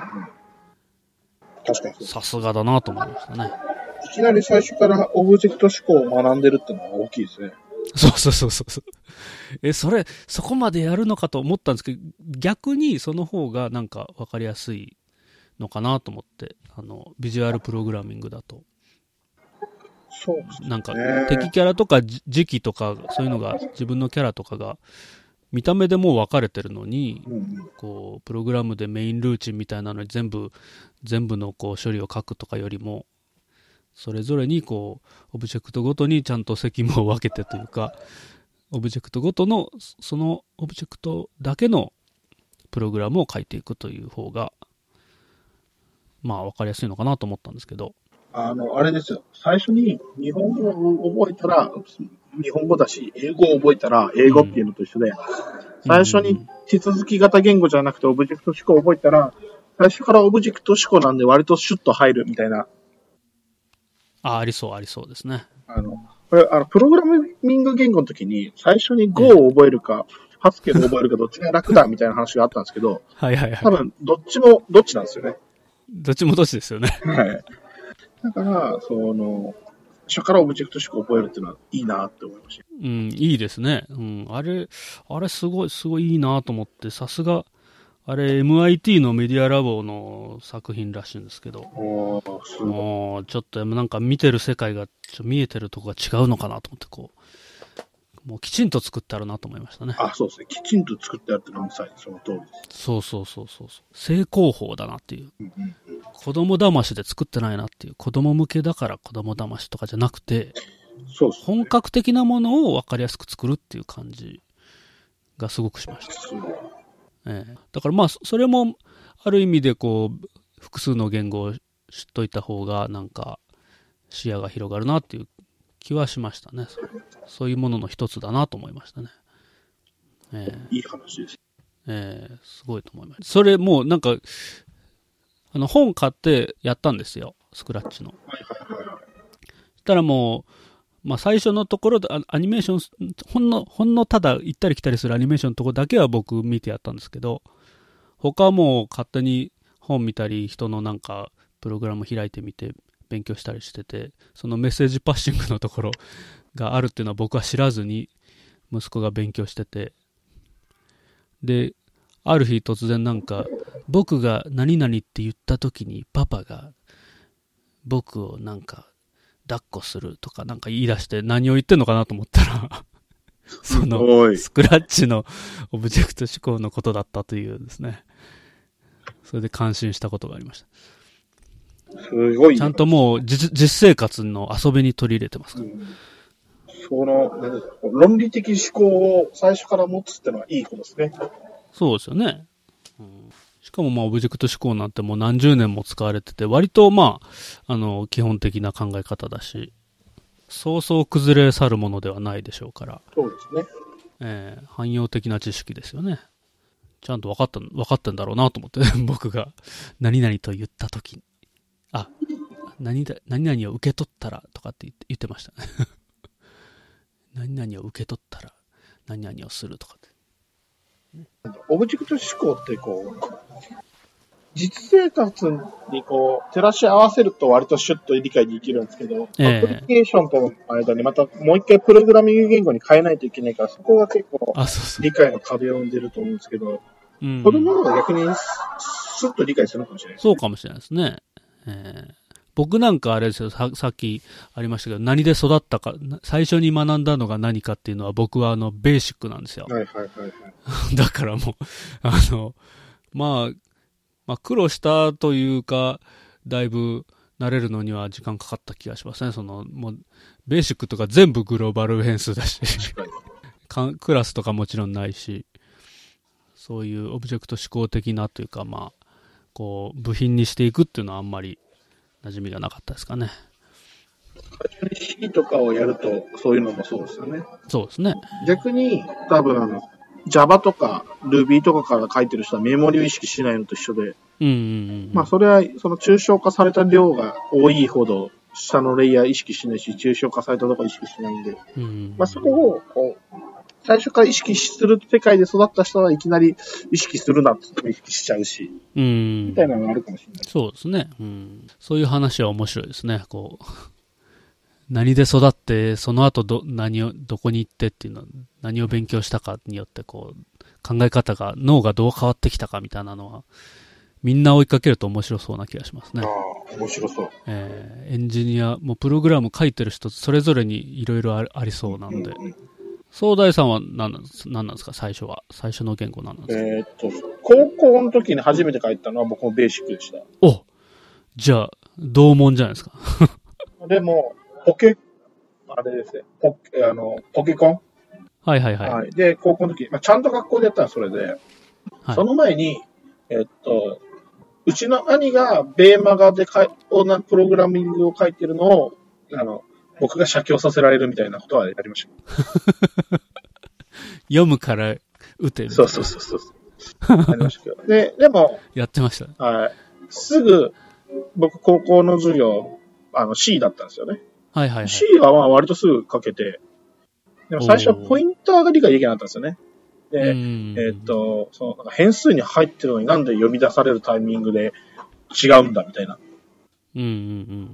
確かに。 さすがだなと思いましたね。 いきなり最初からオブジェクト思考を学んでるってのは大きいですね。 そうそうそうそう。え、それ、そこまでやるのかと思ったんですけど、逆にその方がなんか分かりやすいのかなと思って、あの、ビジュアルプログラミングだと。 そうですね。 なんか、敵キャラとか時期とか、そういうのが、自分のキャラとかが、見た目でもう分かれてるのに、うん、こう、プログラムでメインルーチンみたいなのに全部、全部のこう処理を書くとかよりも、それぞれにこう、オブジェクトごとにちゃんと責務を分けてというか、オブジェクトごとの、そのオブジェクトだけのプログラムを書いていくという方が、まあ分かりやすいのかなと思ったんですけど。 あの、あれですよ。最初に日本語を覚えたら、日本語だし、英語を覚えたら、英語っていうのと一緒で、うん、最初に手続き型言語じゃなくてオブジェクト思考を覚えたら、最初からオブジェクト思考なんで割とシュッと入るみたいな。 あ、ありそう、ありそうですね。 あの、これ、あの、プログラミング言語の時に、最初に Go を覚えるか、ハスケルを覚えるか、どっちが楽だみたいな話があったんですけど、 はいはいはい。 多分、どっちも、どっちなんですよね。 どっちもどっちですよね。 はい。だから、その、初からオブジェクト思考を覚えるっていうのはいいなって思いました。 うん、いいですね。うん、あれ、あれすごい、すごいいいなと思って、さすが、あれ エムアイティー のメディアラボの作品らしいんですけど、 おー、すごい。ちょっとなんか見てる世界がちょ見えてるとこが違うのかなと思って、こう、もうきちんと作ってあるなと思いましたね。 あ、そうですね。きちんと作ってあるってのはまさにその通りです。 そうそうそうそう。正攻法だなっていう。うんうんうん、子供騙しで作ってないなっていう。子供向けだから子供騙しとかじゃなくて、 そうですね、 本格的なものを分かりやすく作るっていう感じがすごくしました。ええ、だからまあそれもある意味でこう複数の言語を知っといた方がなんか視野が広がるなっていう気はしましたね。そういうものの一つだなと思いましたね。ええ、いい話です。 ええ、すごいと思います。それもうなんかあの本買ってやったんですよ、スクラッチの。 はいはいはいはい。 そしたらもうまあ、最初のところでアニメーションほんのほんのただ行ったり来たりするアニメーションのところだけは僕見てやったんですけど、他はもう勝手に本見たり人のなんかプログラム開いてみて勉強したりしてて、そのメッセージパッシングのところがあるっていうのは僕は知らずに息子が勉強してて、である日突然なんか僕が何々って言った時にパパが僕をなんか抱っこするとかなんか言い出して何を言ってんのかなと思ったらそのスクラッチのオブジェクト思考のことだったというですね。それで感心したことがありました。 すごい。 ちゃんともう 実, 実生活の遊びに取り入れてますから、うん、 その、なんですか、論理的思考を最初から持つってのはいいことですね。 そうですよね。うん、しかもまあ、オブジェクト思考なんてもう何十年も使われてて、割とまあ、あの、基本的な考え方だし、そうそう崩れ去るものではないでしょうから。 そうですね。 えー、汎用的な知識ですよね。ちゃんと分かった、分かってんだろうなと思って、僕が、何々と言ったときに、あ、何だ、何々を受け取ったら、とかって言って、言ってましたね。何々を受け取ったら、何々をするとかって。 オブジェクト思考ってこう、実生活にこう、照らし合わせると割とシュッと理解できるんですけど、えー、アプリケーションとの間にまたもう一回プログラミング言語に変えないといけないから、そこが結構理解の壁を生んでると思うんですけど、うん、子供の方が逆にスッと理解するかもしれないですね。 そうかもしれないですね。えー、僕なんかあれですよ、さ、さっきありましたけど、何で育ったか、最初に学んだのが何かっていうのは僕はあの、ベーシックなんですよ。 はいはいはいはい。 だからもう、あの、まあ、まあ苦労したというか、だいぶ慣れるのには時間かかった気がしますね。その、もう、ベーシックとか全部グローバル変数だし、クラスとかもちろんないし、そういうオブジェクト思考的なというか、まあ、こう、部品にしていくっていうのはあんまり馴染みがなかったですかね。 C とかをやると、そういうのもそうですよね。 そうですね。 逆に、多分あの、Java とか Ruby とかから書いてる人はメモリを意識しないのと一緒で、 うんうんうん、 まあそれはその抽象化された量が多いほど下のレイヤー意識しないし、抽象化されたところ意識しないんで、うんうん、まあそこをこう最初から意識する世界で育った人はいきなり意識するなって意識しちゃうし、うん、みたいなのがあるかもしれない。 そうですね、うん。そういう話は面白いですね。こう何で育って、その後ど、何を、どこに行ってっていうの、何を勉強したかによって、こう、考え方が、脳がどう変わってきたかみたいなのは、みんな追いかけると面白そうな気がしますね。 ああ、面白そう。 えー、エンジニア、もうプログラム書いてる人、それぞれにいろいろありそうなんで。総大さんは何なんです、何なんですか、最初は。最初の言語何なんですか。 えー、っと、高校の時に初めて書いたのは僕もベーシックでした。 お、じゃあ、同門じゃないですか。 でも、ポケ、あれですね、ポケ、あの、ポケコンはいはいはい。 はい、で、高校の時、まあ、ちゃんと学校でやったのはそれで、はい、その前に、えっと、うちの兄がベーマガでかい、プログラミングを書いてるのを、あの、僕が写経させられるみたいなことはやりました。 読むから打てる。 そうそうそうそう。やりましたけど。で、でも、 やってましたね。 はい。すぐ、僕高校の授業、あの C だったんですよね。 はいはいはい。 C はまあ割とすぐ書けて、でも最初はポインターが理解できなかったんですよね。で、えー、っと、そのなんか変数に入ってるのになんで呼び出されるタイミングで違うんだみたいな。 うんうんうん、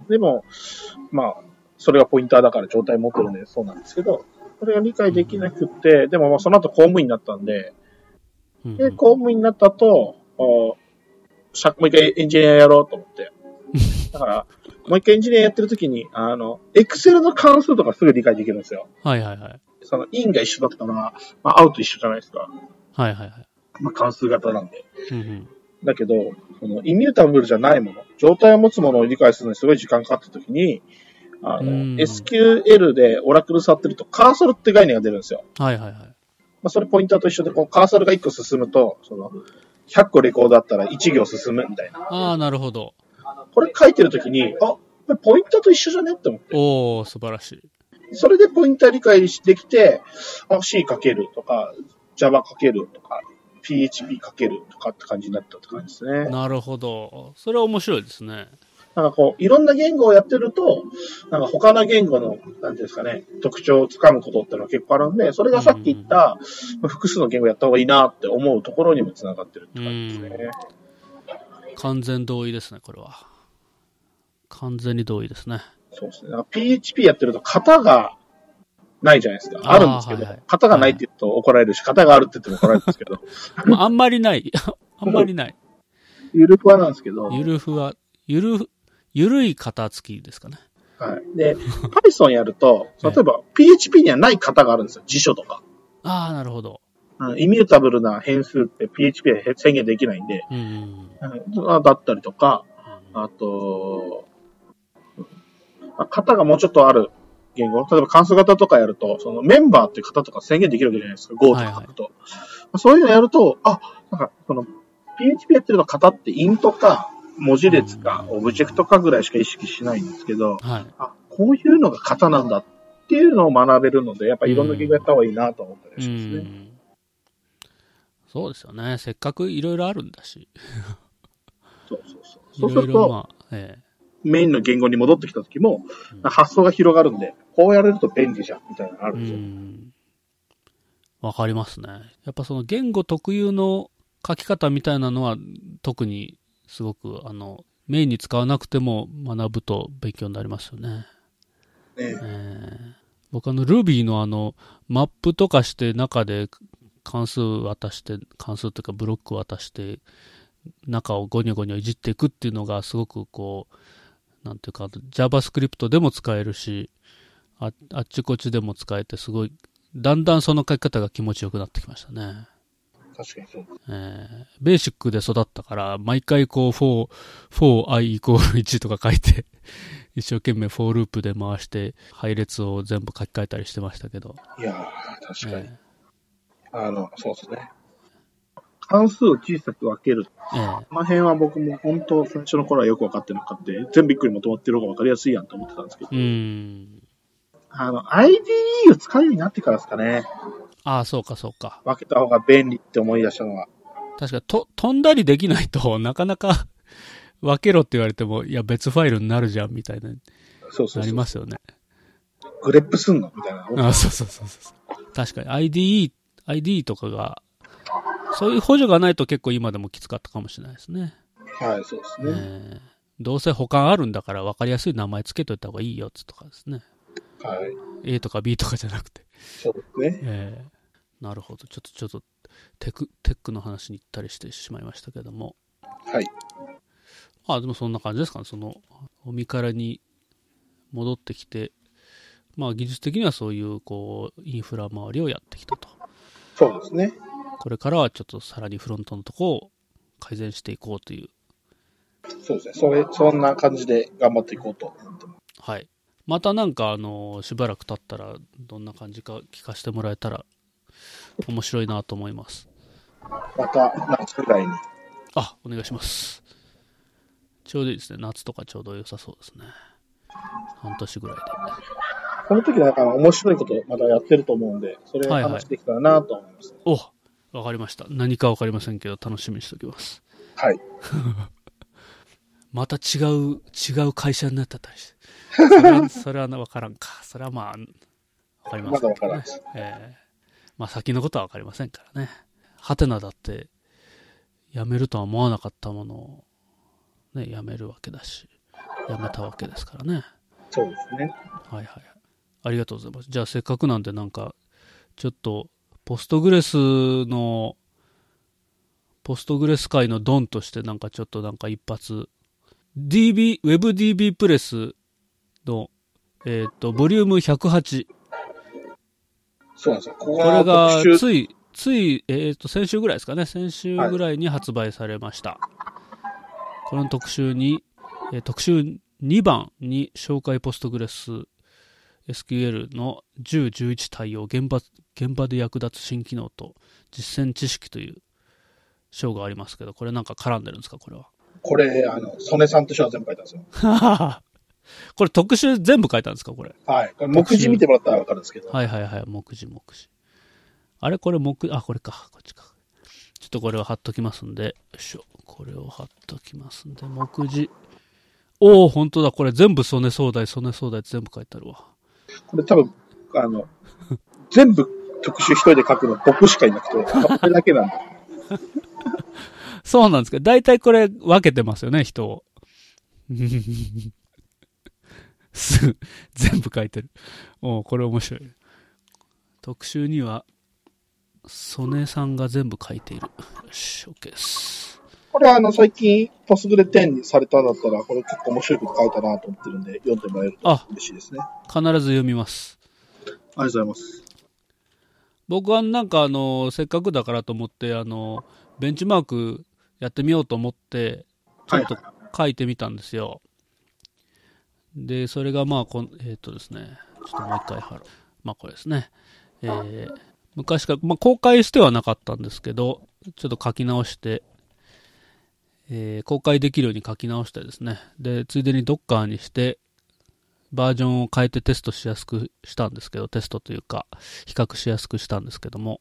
でも、まあ、それがポインターだから状態持ってるんでそうなんですけど、それが理解できなくて、うん、でもまあその後公務員になったんで、うんうん、で、公務員になった後、もう一回エンジニアやろうと思って。だから、もう一回エンジニアやってるときに、あの、エクセルの関数とかすぐ理解できるんですよ。 はいはいはい。 その、インが一緒だったのは、まあ、アウト一緒じゃないですか。 はいはいはい。 まあ、関数型なんで。 うんうん、 だけど、その、イミュータブルじゃないもの、状態を持つものを理解するのにすごい時間かかったときに、あの、エスキューエル でオラクル触ってると、カーソルって概念が出るんですよ。 はいはいはい。 まあ、それポインターと一緒で、こう、カーソルがいっこ進むと、その、ひゃっこレコードあったらいち行進むみたいな。 ああ、なるほど。 これ書いてるときに、あ、これポインターと一緒じゃねって思って。 おー、素晴らしい。 それでポインター理解できて、あ、C 書けるとか、Java 書けるとか、ピーエイチピー 書けるとかって感じになったって感じですね。 なるほど。それは面白いですね。 なんかこう、いろんな言語をやってると、なんか他の言語の、なんていうんですかね、特徴をつかむことってのは結構あるんで、それがさっき言った、うん、複数の言語やった方がいいなって思うところにもつながってるって感じですね。 完全同意ですね、これは。完全に同意ですね。 そうですね。なんか ピーエイチピー やってると型がないじゃないですか。あるんですけど、はいはい、型がないって言うと怒られるし、はい、型があるって言っても怒られるんですけど。 まあ、あんまりない。あんまりない。 ゆるふわなんですけど。 ゆるふわ、ゆる、ゆるい型付きですかね。 はい。で、Python やると、例えば ピーエイチピー にはない型があるんですよ。辞書とか。 ああ、なるほど。 イミュータブルな変数って ピーエイチピー は宣言できないんで、うんうん、だったりとか、あと、型がもうちょっとある言語、例えば関数型とかやると、そのメンバーっていう型とか宣言できるわけじゃないですか、Go とか書くと。はいはい、そういうのやると、あ、なんか、その、ピーエイチピー やってるの型ってイントか、文字列か、オブジェクトかぐらいしか意識しないんですけど、はい、あ、こういうのが型なんだっていうのを学べるので、やっぱいろんな言語やった方がいいなと思ったりしますね。うんうん、 そうですよね。せっかくいろいろあるんだし。 そうそうそう。そうすると、まあええ、メインの言語に戻ってきた時も、うん、発想が広がるんで、こうやれると便利じゃん、みたいなのがあるんですよ。 わかりますね。やっぱその言語特有の書き方みたいなのは特にすごくあのメインに使わなくても学ぶと勉強になりますよね。ねえー、僕あの Ruby のあのマップとかして中で関数渡して関数というかブロック渡して中をゴニョゴニョいじっていくっていうのがすごくこうなんていうか JavaScript でも使えるし あ, あっちこっちでも使えてすごいだんだんその書き方が気持ちよくなってきましたね。 確かにそう。 えー、ベーシックで育ったから、毎回こう、for, for i イコールいちとか書いて、一生懸命 for ループで回して、配列を全部書き換えたりしてましたけど。 いやー、確かに。えー、あの、そうですね。関数を小さく分ける。えー、この辺は僕も本当、最初の頃はよく分かってなかった。全部一個にまとまってる方が分かりやすいやんと思ってたんですけど。うん。あの、アイディーイー を使うようになってからですかね。 ああ、そうかそうか。 分けた方が便利って思い出したのは。 確かと、飛んだりできないとなかなか分けろって言われても、いや別ファイルになるじゃんみたいな。そうそうそう。なりますよね。 グレップすんのみたいな。 ああ、そうそうそうそう。確かに アイディーイー、アイディーイー とかが、そういう補助がないと結構今でもきつかったかもしれないですね。 はい、そうですね。 えー、どうせ保管あるんだから分かりやすい名前つけといた方がいいよつとかですね。 はい。 A とか B とかじゃなくて。 そうですね。 えー、なるほど。ちょっとちょっとテク、テックの話に行ったりしてしまいましたけども。 はい。 まあでもそんな感じですかね。その、お身からに戻ってきて、まあ技術的にはそういう、こう、インフラ周りをやってきたと。 そうですね。 これからはちょっとさらにフロントのとこを改善していこうという。 そうですね。それ、そんな感じで頑張っていこうと思ってます。 はい。またなんか、あの、しばらく経ったら、どんな感じか聞かせてもらえたら、面白いなと思います。 また、夏ぐらいに。 あ、お願いします。ちょうどいいですね。夏とかちょうど良さそうですね。半年ぐらいで。 この時なんか面白いことまだやってると思うんで、それ話してきたらなと思います、ね。 はいはい、お、わかりました。何かわかりませんけど、楽しみにしておきます。 はい。 また違う、違う会社になってたりして。それは、それはわからんか。それはまあ、わかりませんけどね。まだわからんです。えーまあ先のことはわかりませんからね。ハテナだって辞めるとは思わなかったものをね、辞めるわけだし、辞めたわけですからね。 そうですね。 はいはい。ありがとうございます。じゃあせっかくなんでなんか、ちょっとポストグレスの、ポストグレス界のドンとしてなんかちょっとなんか一発、ディービー、WebDB プレスの、えっと、ボリュームひゃくはち。 そうなんですよ。こここれがつい、つい、えっと、先週ぐらいですかね。先週ぐらいに発売されました。はい、この特集に、えー、特集にばんに紹介ポストグレス エスキューエル のじゅう、じゅういち対応現場、現場で役立つ新機能と実践知識という章がありますけど、これなんか絡んでるんですか、これは。 これ、あの、曽根さんと章全部書いたんですよ。 これ特集全部書いたんですか、これ。 はい。目次見てもらったらわかるんですけど。 はいはいはい。目次、目次。あれこれ目、あ、これか。こっちか。ちょっとこれを貼っときますんで。よいしょ。これを貼っときますんで。目次。おー、ほんとだ。これ全部曽根総大、曽根総大全部書いてあるわ。 これ多分、あの、全部特集一人で書くの僕しかいなくて、これだけなんだ。 そうなんですか。だいたいこれ分けてますよね、人を。す全部書いてる。おー、これ面白い。特集には、曽根さんが全部書いている。よし、OK です。 これはあの、最近、ポスグレテンにされたんだったら、これ結構面白いこと書いたなと思ってるんで、読んでもらえると嬉しいですね。 必ず読みます。 ありがとうございます。 僕はなんかあの、せっかくだからと思って、あの、ベンチマークやってみようと思って、ちょっと書いてみたんですよ。はいはい、で、それがまあこん、えっとですね、 ちょっともう一回貼ろう。まあこれですね。えー、昔から、まあ公開してはなかったんですけど、ちょっと書き直して、えー、公開できるように書き直してですね。で、ついでに Docker にして、バージョンを変えてテストしやすくしたんですけど、テストというか、比較しやすくしたんですけども、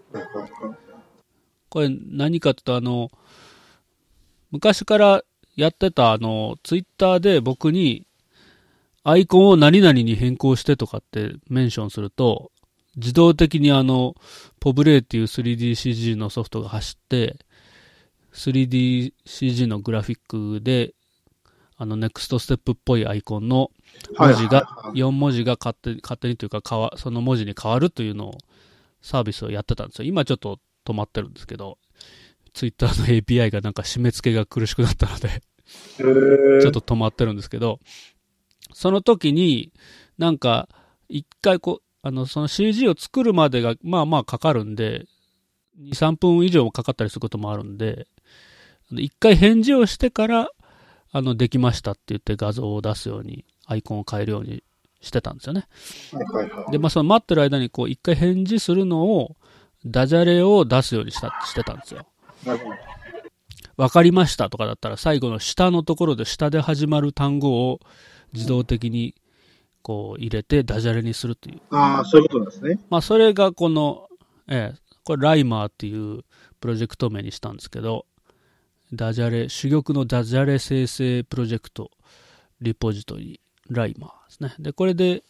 これ何かというと、あの、昔からやってた、あの、ツイッターで僕に、アイコンを何々に変更してとかってメンションすると、自動的にあの、ポブレイっていう スリーディーシージー のソフトが走って、スリーディーシージー のグラフィックで、あの、ネクストステップっぽいアイコンの文字が、よん文字が勝手に、勝手にというか変わ、その文字に変わるというのを、サービスをやってたんですよ。今ちょっと止まってるんですけど、ツイッターの エーピーアイ がなんか締め付けが苦しくなったのでちょっと止まってるんですけど、その時に、なんか、一回こう、あの、その シージー を作るまでが、まあまあかかるんで、に、さんぷん以上もかかったりすることもあるんで、一回返事をしてから、あの、できましたって言って画像を出すように、アイコンを変えるようにしてたんですよね。で、まあその待ってる間に、こう、一回返事するのを、ダジャレを出すようにした、してたんですよ。わかりましたとかだったら、最後の下のところで下で始まる単語を自動的にこう入れてダジャレにするという。 ああ、そういうことなんですね。 まあそれがこの、ええ、これライマーっていうプロジェクト名にしたんですけど、ダジャレ、珠玉のダジャレ生成プロジェクトリポジトリライマーですね。で、これで、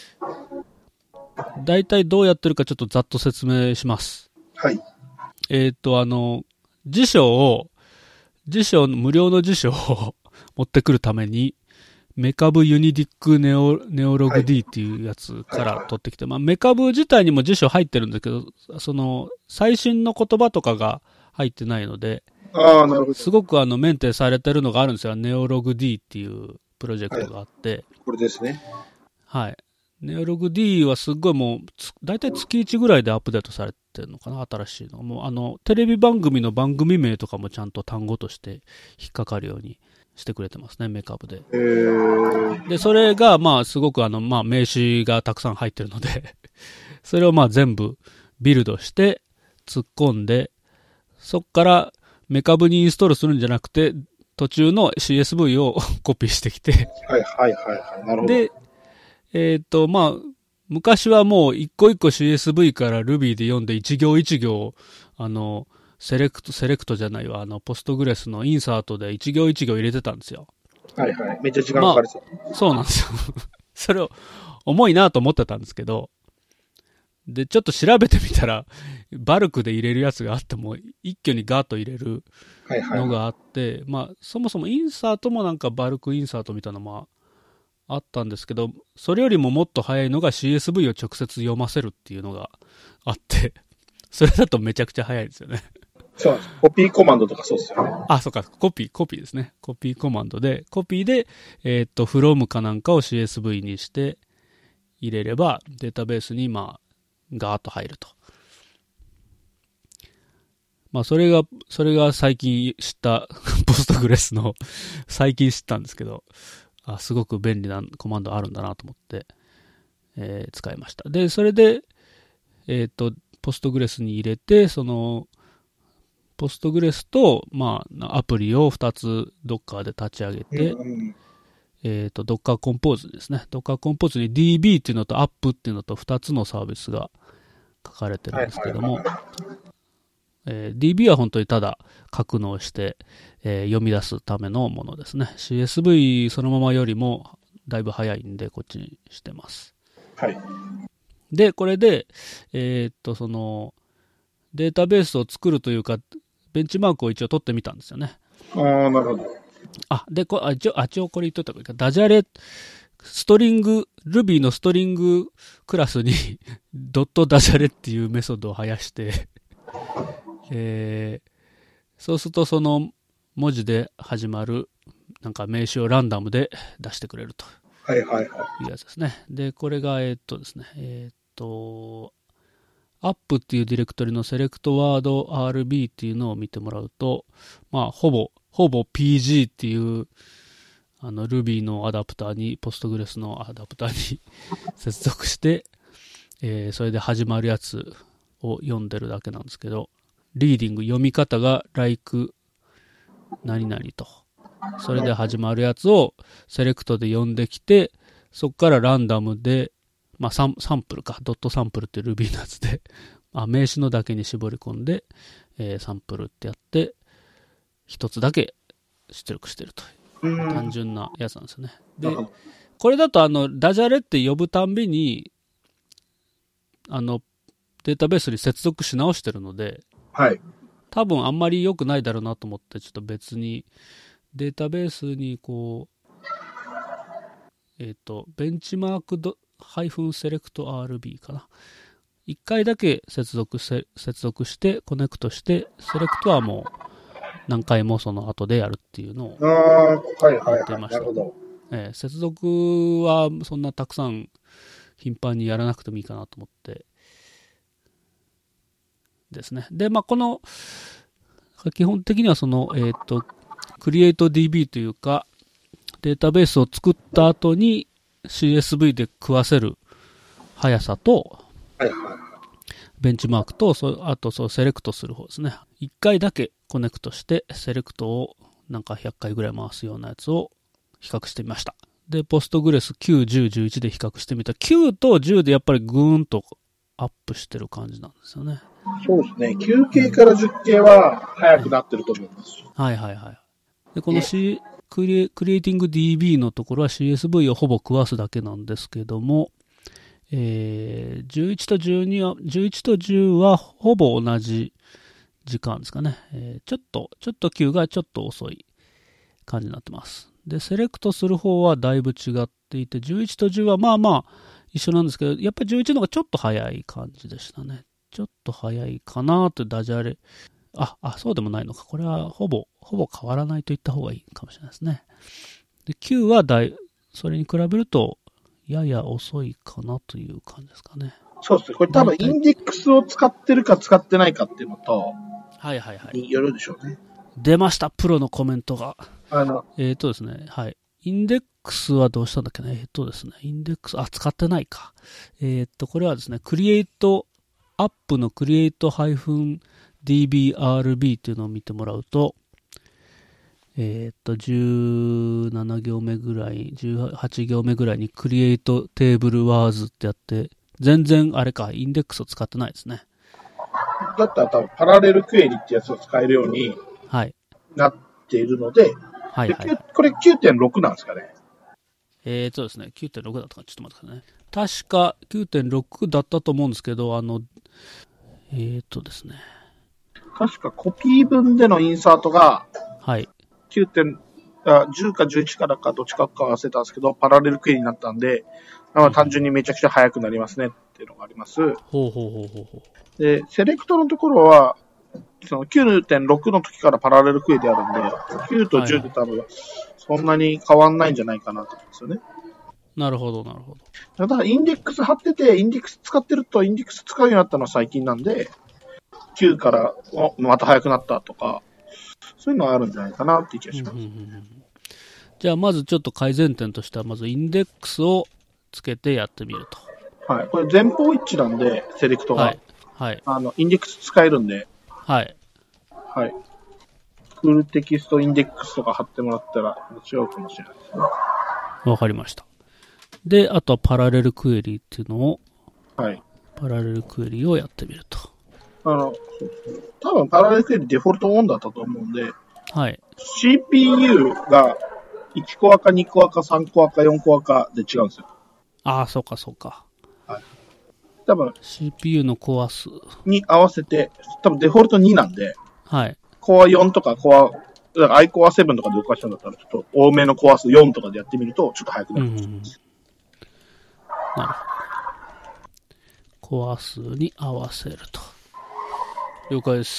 大体どうやってるかちょっとざっと説明します。 はい。 えっと、あの、辞書を、辞書、無料の辞書を持ってくるために、メカブユニディックネオ、ネオログ D っていうやつから取ってきて、はい、まあメカブ自体にも辞書入ってるんだけど、その、最新の言葉とかが入ってないので、 ああ、なるほど。 すごくあの、メンテされてるのがあるんですよ。ネオログ D っていうプロジェクトがあって。はい、 これですね。 はい。ネオログ D はすっごいもう、だいたい月いちぐらいでアップデートされてるのかな、新しいの。もうあの、テレビ番組の番組名とかもちゃんと単語として引っかかるようにしてくれてますね、メカブで。 へー。 で、それがまあすごくあの、まあ名詞がたくさん入ってるので、それをまあ全部ビルドして突っ込んで、そっからメカブにインストールするんじゃなくて、途中の シーエスブイ をコピーしてきて、 はいはいはいはい、なるほど。 で、えっと、まあ、昔はもう一個一個 シーエスブイ から Ruby で読んで一行一行、あの、セレクト、セレクトじゃないわ、あの、ポストグレスのインサートで一行一行入れてたんですよ。 はいはい。めっちゃ時間かかりそう。 まあ、そうなんですよ。それを、重いなと思ってたんですけど、で、ちょっと調べてみたら、バルクで入れるやつがあっても、一挙にガーッと入れるのがあって、はいはいはい、まあ、そもそもインサートもなんかバルクインサートみたいなのもあったんですけど、それよりももっと早いのが シーエスブイ を直接読ませるっていうのがあって、それだとめちゃくちゃ早いですよね。 そうです。コピーコマンドとかそうですよね。 あ、そうか、コピー、コピーですね。コピーコマンドで、コピーで、えー、っと、from かなんかを シーエスブイ にして入れれば、データベースに、まあ、ガーッと入ると。まあ、それが、それが最近知った、ポストグレスの、最近知ったんですけど、あ、すごく便利なコマンドあるんだなと思って、えー、使いました。で、それで、えっと、ポストグレスに入れて、その、ポストグレスと、まあ、アプリをふたつ Docker で立ち上げて、うんうん、えっと、Docker Compose ですね。Docker Compose に ディービー っていうのと アップ っていうのとふたつのサービスが書かれてるんですけども、はいはいはいえー、ディービー は本当にただ格納して、えー、読み出すためのものですね。シーエスブイ そのままよりもだいぶ早いんで、こっちにしてます。 はい。 で、これで、えー、っと、その、データベースを作るというか、ベンチマークを一応取ってみたんですよね。 ああ、なるほど。 あ、で、こあ一応、あ一応これ言っといた方がいいか。ダジャレ、ストリング、Ruby のストリングクラスに、ドットダジャレっていうメソッドを生やして、えー、そうするとその文字で始まるなんか名詞をランダムで出してくれるというやつですね。はいはいはい、で、これがえー、っとですね、えー、っと、アップっていうディレクトリのセレクトワード アールビー っていうのを見てもらうと、まあ、ほぼ、ほぼ ピージー っていう、 あの Ruby のアダプターに、Postgres のアダプターに接続して、えー、それで始まるやつを読んでるだけなんですけど、リーディング読み方が like 何々と、それで始まるやつをセレクトで読んできて、そこからランダムで、まあサン、サンプルか、ドットサンプルって Ruby のやつで、あ、名詞のだけに絞り込んで、えー、サンプルってやって、一つだけ出力してるという、単純なやつなんですよね。で、これだとあの、ダジャレって呼ぶたんびに、あの、データベースに接続し直してるので、 はい。 多分あんまり良くないだろうなと思って、ちょっと別に、データベースにこう、えっと、ベンチマークド、ハイフンセレクト アールビー かな。一回だけ接続せ、接続して、コネクトして、セレクトはもう何回もその後でやるっていうのをやってました。えー、接続はそんなたくさん頻繁にやらなくてもいいかなと思ってですね。で、まあ、この、基本的にはその、えっと、CreateDB というか、データベースを作った後に シーエスブイ で食わせる速さと、 はいはい、 ベンチマークと、そあとそうセレクトする方ですね。一回だけコネクトして、セレクトをなんかひゃっかいぐらい回すようなやつを比較してみました。で、ポストグレスきゅう、じゅう、じゅういちで比較してみた。きゅうとじゅうでやっぱりぐーんとアップしてる感じなんですよね。 そうですね。きゅう系からじゅう系は速くなってると思います。 はいはいはい。で、この C、クリエ、クリエイティング ディービー のところは シーエスブイ をほぼ食わすだけなんですけども、えー、じゅういちとじゅうには、じゅういちとじゅうはほぼ同じ時間ですかね。えー、ちょっと、ちょっときゅうがちょっと遅い感じになってます。で、セレクトする方はだいぶ違っていて、じゅういちとじゅうはまあまあ一緒なんですけど、やっぱりじゅういちの方がちょっと早い感じでしたね。ちょっと早いかなとダジャレ。あ、あ、そうでもないのか。これはほぼ、ほぼ変わらないと言った方がいいかもしれないですね。で、きゅうはだい、それに比べると、やや遅いかなという感じですかね。 そうですね。これ多分インデックスを使ってるか使ってないかっていうのと、 はいはいはい。 によるでしょうね。 出ました、プロのコメントが。 あの、 えっとですね、はい。インデックスはどうしたんだっけね。えっとですね、インデックス、あ、使ってないか。えっと、これはですね、クリエイト、アップのクリエイト -ディービーアールビー っていうのを見てもらうと、えっと、じゅうなな行目ぐらい、じゅうはち行目ぐらいにクリエイトテーブルワーズってやって、全然あれか、インデックスを使ってないですね。 だったら多分パラレルクエリってやつを使えるようになっているので、 はいはいはい、 これ きゅうてんろく なんですかね。 えーとですね、きゅうてんろく だったか、ちょっと待ってくださいね。確か きゅうてんろく だったと思うんですけど、あの、えーとですね。 確かコピー分でのインサートが、 はい。 きゅうてん、あじゅうかじゅういちからかどっちかか忘れたんですけど、パラレルクエリになったんで、まあ、単純にめちゃくちゃ速くなりますねっていうのがあります。ほうほうほうほうほう。で、セレクトのところは、その きゅうてんろく の時からパラレルクエリあるんで、きゅうとじゅうで多分そんなに変わんないんじゃないかなと思うんですよね。 なるほど、なるほど。 ただ、インデックス貼ってて、インデックス使ってると、インデックス使うようになったのは最近なんで、きゅうからまた速くなったとか、そういうのはあるんじゃないかなっていう気がします。うんうんうん、 じゃあ、まずちょっと改善点としては、まずインデックスをつけてやってみると。 はい。これ前方一致なんで、セレクトが。はい。はい、あの、インデックス使えるんで。 はい。 はい。フルテキストインデックスとか貼ってもらったら違うかもしれないですね。 わかりました。で、あとはパラレルクエリっていうのを、 はい。 パラレルクエリをやってみると。 あの、多分パラレルクエリデフォルトオンだったと思うんで、 はい。 シーピーユー がいちコアかにコアかさんコアかよんコアかで違うんですよ。 ああ、そうかそうか。 はい。多分シーピーユー のコア数に合わせて、多分デフォルトになんで、 はい。 コアよんとかコア、だからアイコアセブンとかで動かしたんだったら、ちょっと多めのコア数よんとかでやってみると、ちょっと速くなる。うんうん、なるほど。コア数に合わせると。了解です。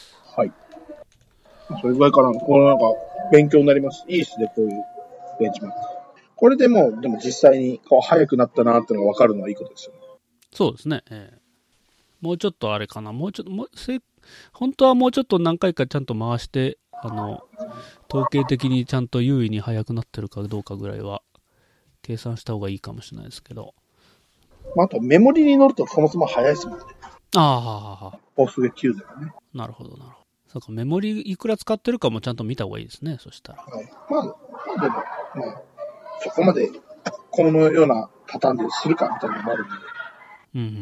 はい。それぐらいかな。これなんか、勉強になります。いいですね、こういうベンチマーク。これでもう、でも実際にこう速くなったなっていうのが分かるのはいいことですよね。 そうですね。えー、もうちょっとあれかな。もうちょっと、もうせ本当はもうちょっと何回かちゃんと回して、あの、 統計的にちゃんと優位に速くなってるかどうかぐらいは計算した方がいいかもしれないですけど。 まあ、あとメモリに乗るとそもそも速いですもんね。 ああ、 オスできゅうゼロね。 なるほど、なるほど。そうか、メモリいくら使ってるかもちゃんと見た方がいいですね、そしたら。 はい。まあ、まあでも、まあ、そこまで、このようなパターンでするかみたいなのもあるんで。 うんうんうん。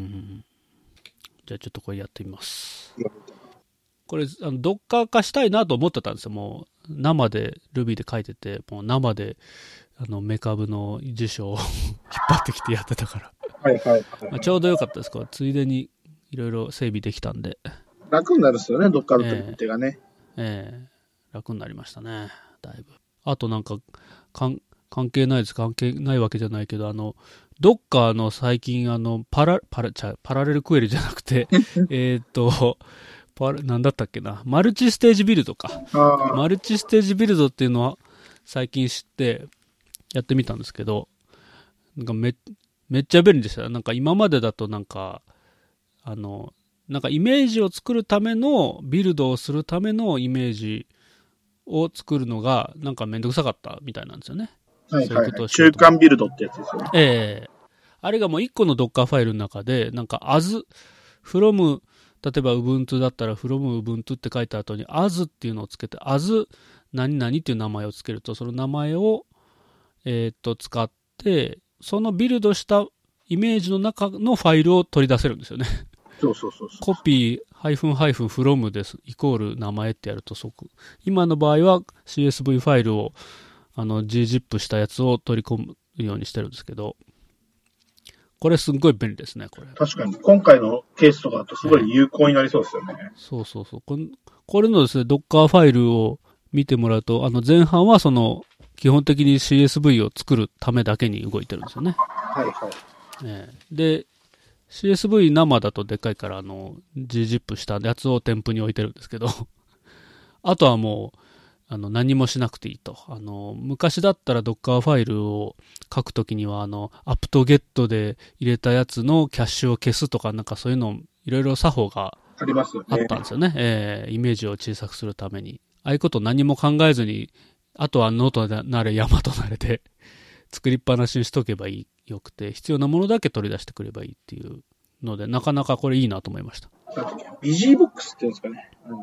じゃあちょっとこれやってみます。これ、あの、ドッカー化したいなと思ってたんですよ。もう、生で、Ruby で書いてて、もう生で、あの、メカブの辞書を引っ張ってきてやってたから。 はいはい、はい。 まあ、ちょうどよかったです。これついでに、いろいろ整備できたんで。 楽になるっすよね、ドッカーの取り手がね。 えええー、楽になりましたね。だいぶ。あとなんか、かん、関係ないです。関係ないわけじゃないけど、あの、ドッカーの最近、あの、パラ、パラ、ちゃ、パラレルクエリじゃなくて、えっと、パラ、なんだったっけな。マルチステージビルドか。マルチステージビルドっていうのは、最近知って、やってみたんですけど、なんかめ、めっちゃ便利でした。なんか今までだとなんか、あの、なんかイメージを作るための、ビルドをするためのイメージを作るのが、なんかめんどくさかったみたいなんですよね。 はいはい、はい。中間ビルドってやつですよね。 ええー。あれがもう一個の Docker ファイルの中で、なんか as, from, 例えば Ubuntu だったら from Ubuntu って書いた後に as っていうのをつけて、as 何々っていう名前をつけると、その名前を、えっと、使って、そのビルドしたイメージの中のファイルを取り出せるんですよね。 そうそうそうそう。 コピー、ハイフンハイフン from です。イコール名前ってやると即。今の場合は シーエスブイ ファイルを、あの、gzip したやつを取り込むようにしてるんですけど、これすんごい便利ですね、これ。 確かに、今回のケースとかだとすごい有効になりそうですよね。 えー、そうそうそう。こ, これのですね、Docker ファイルを見てもらうと、あの、前半はその、基本的に シーエスブイ を作るためだけに動いてるんですよね。 はいはい。 えー、で、シーエスブイ 生だとでかいから、あの、gzip したやつを添付に置いてるんですけど、あとはもう、あの、何もしなくていいと。あの、昔だったら Docker ファイルを書くときには、あの、apt-get で入れたやつのキャッシュを消すとか、なんかそういうの、いろいろ作法がありますよね。 あったんですよね。えー、イメージを小さくするために。ああいうこと何も考えずに、あとはノートなれ山となれで作りっぱなしにしとけばいい、よくて、必要なものだけ取り出してくればいいっていうので、なかなかこれいいなと思いました。 ビジーボックスって言うんですかね。うん、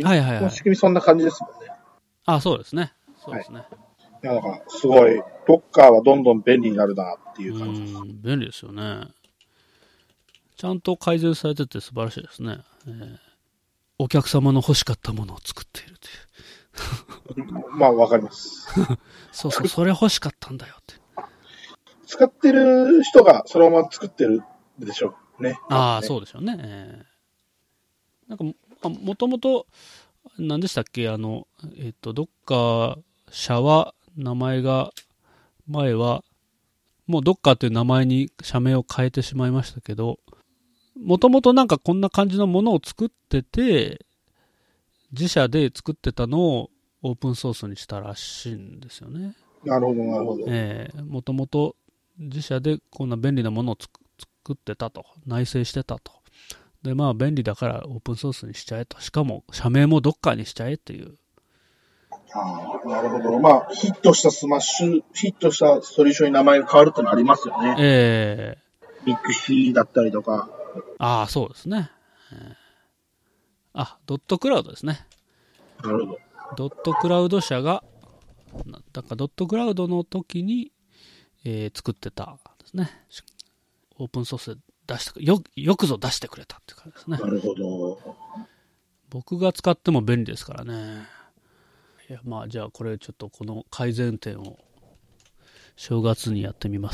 はいはいはい。 この仕組みそんな感じですもんね。 あ、そうですね。そうですね。 はい、いや、だから、すごい、ドッカーはどんどん便利になるなっていう感じです。 うん、便利ですよね。ちゃんと改善されてて素晴らしいですね。えー、お客様の欲しかったものを作っているという。 まあ、わかります。 そうそう、それ欲しかったんだよって。 使ってる人がそのまま作ってるでしょうね。 ああ、 ね、 そうでしょうね。えー、なんか、もともと、何でしたっけ、あの、えっと、どっか社は、名前が、前は、もうどっかという名前に社名を変えてしまいましたけど、もともとなんかこんな感じのものを作ってて、自社で作ってたのをオープンソースにしたらしいんですよね。 なるほど、なるほど。 ええ、もともと自社でこんな便利なものを作ってたと。内製してたと。で、まあ便利だからオープンソースにしちゃえと。しかも社名もどっかにしちゃえっていう。 ああ、なるほど。まあ、ヒットしたスマッシュ、ヒットしたソリューションに名前が変わるってのありますよね。 ええー。ミクシーだったりとか。 ああ、そうですね。えー、あ、ドットクラウドですね。 なるほど。 ドットクラウド社が、だからドットクラウドの時に、えー、作ってたんですね。オープンソースで出してよ、よくぞ出してくれたっていう感じですね。 なるほど。 僕が使っても便利ですからね。いや、まあ、じゃあこれちょっとこの改善点を正月にやってみます。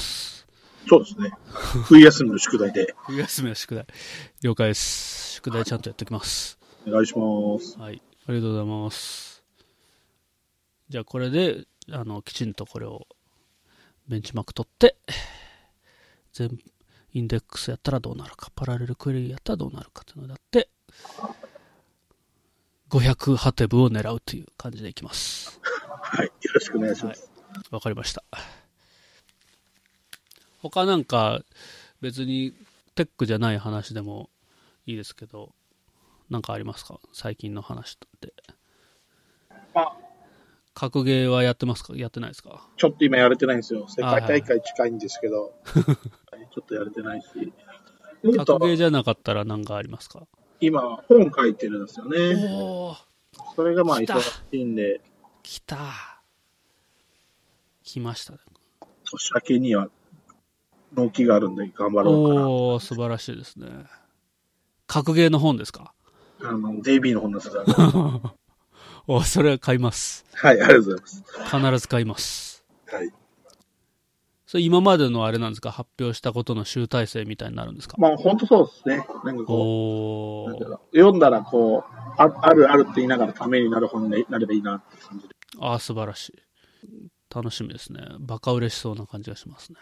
そうですね。冬休みの宿題で。 冬休みの宿題。了解です。宿題ちゃんとやっておきます。 お願いします。 はい。ありがとうございます。じゃあこれで、あの、きちんとこれをベンチマーク取って、全インデックスやったらどうなるか、パラレルクエリやったらどうなるかっていうのをやって、ごひゃくハテブを狙うという感じでいきます。 はい。よろしくお願いします。 わ、はい、かりました。他なんか別にテックじゃない話でもいいですけど、なんかありますか？最近の話って。 まあ、 格ゲーはやってますか？やってないですか？ ちょっと今やれてないんですよ。世界大会近いんですけど、ちょっとやれてないし。 格ゲーじゃなかったら何かありますか？ 今、本書いてるんですよね。 おー。 それがまあ忙しいんで。 来た。来ましたね。 年明けには納期があるんで頑張ろうかな。 おー、素晴らしいですね。格ゲーの本ですか？ あの、デイビーの本です。 お、それは買います。 はい、ありがとうございます。 必ず買います。 はい。 それ今までのあれなんですか？発表したことの集大成みたいになるんですか？ まあ本当そうですね。なんかこう、なん読んだらこうあ、あるあるって言いながらためになる本になればいいなって感じで。 ああ、素晴らしい。楽しみですね。バカ嬉しそうな感じがしますね。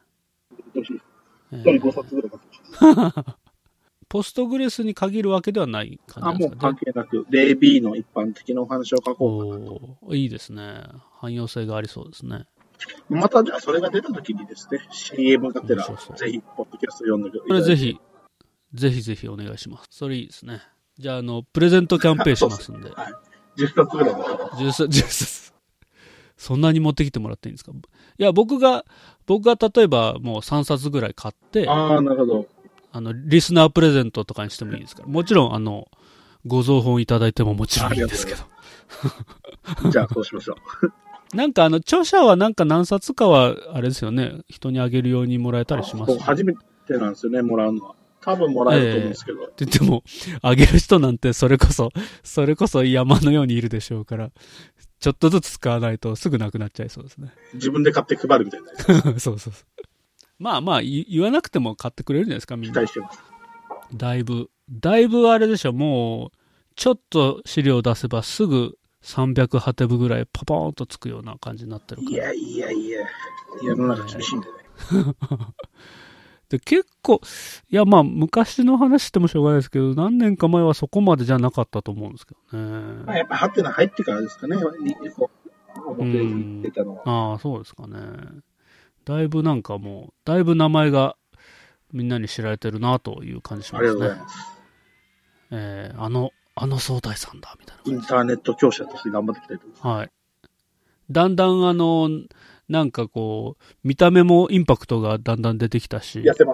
一人ごさつぐらい買ってます。 ポストグレスに限るわけではない感じですかね。 あ、もう関係なく、デイビーの一般的なお話を書こうかなと。 おいいですね。汎用性がありそうですね。 またじゃあそれが出た時にですね、シーエム がてら、ぜひ、ポッドキャスト読んでください。 これぜひ、ぜひぜひお願いします。それいいですね。じゃあ、あの、プレゼントキャンペーンしますんで。 はい。じゅっさつぐらいで。 じゅっさつ、じゅっさつ。そんなに持ってきてもらっていいんですか？いや、僕が、僕が例えばもうさんさつぐらい買って、 ああ、なるほど。 あの、リスナープレゼントとかにしてもいいですから。もちろん、あの、ご造本いただいてももちろんいいんですけど。 じゃあ、そうしましょう。なんかあの、著者はなんか何冊かは、あれですよね、人にあげるようにもらえたりします、ね、 初めてなんですよね、もらうのは。多分もらえると思うんですけど。 えー、って言っても、あげる人なんてそれこそ、それこそ山のようにいるでしょうから、ちょっとずつ使わないとすぐなくなっちゃいそうですね。 自分で買って配るみたいな。 そうそうそう。まあまあ、言わなくても買ってくれるんじゃないですか、みんな。 期待してます。 だいぶ、だいぶあれでしょ、もう、ちょっと資料出せばすぐさんびゃくハテブぐらいパパーンとつくような感じになってるから。 いやいやいや、世の中厳しいんでね。 で、結構、いやまあ昔の話してもしょうがないですけど、何年か前はそこまでじゃなかったと思うんですけどね。 まあ、やっぱハテナ入ってからですかね、表に出たのは。 ああ、そうですかね。だいぶなんかもう、だいぶ名前がみんなに知られてるなという感じしますね。 ありがとうございます。 えー、あの、あの総大さんだ、みたいな。 インターネット強者として頑張っていきたいと思います。 はい。だんだんあの、なんかこう、見た目もインパクトがだんだん出てきたし。 痩せます。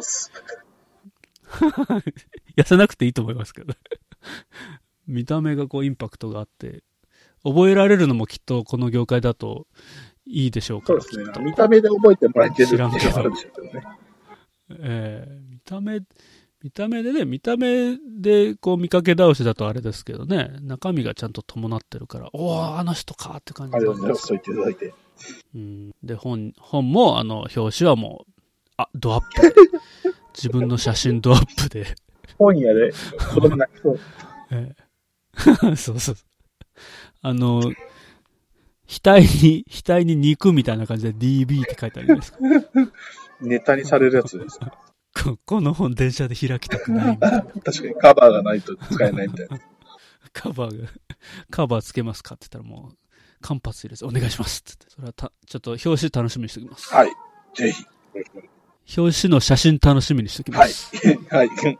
痩せなくていいと思いますけど。見た目がこうインパクトがあって、覚えられるのもきっとこの業界だといいでしょうから。 そうですね。見た目で覚えてもらえてるっていうのはあるでしょうけどね。 えー、見た目、見た目でね、見た目でこう見かけ倒しだとあれですけどね、中身がちゃんと伴ってるから、おー、あの人かって感じありがとうございます。そう言っていただいて。 うん、で、本、本も、あの、表紙はもう、あ、ドアップで。自分の写真ドアップで。 本屋で子供泣きそう。 ええ、そうそう。あの、額に、額に肉みたいな感じで ディービー って書いてあるじゃないですか。 ネタにされるやつです。 こ, この本電車で開きたくないみたいな。 確かにカバーがないと使えないみたいな。 カバーが、カバーつけますかって言ったらもう、間髪入れずお願いしますって言って。それはた、ちょっと表紙楽しみにしておきます。 はい。ぜひ。 表紙の写真楽しみにしておきます。 はい。はい。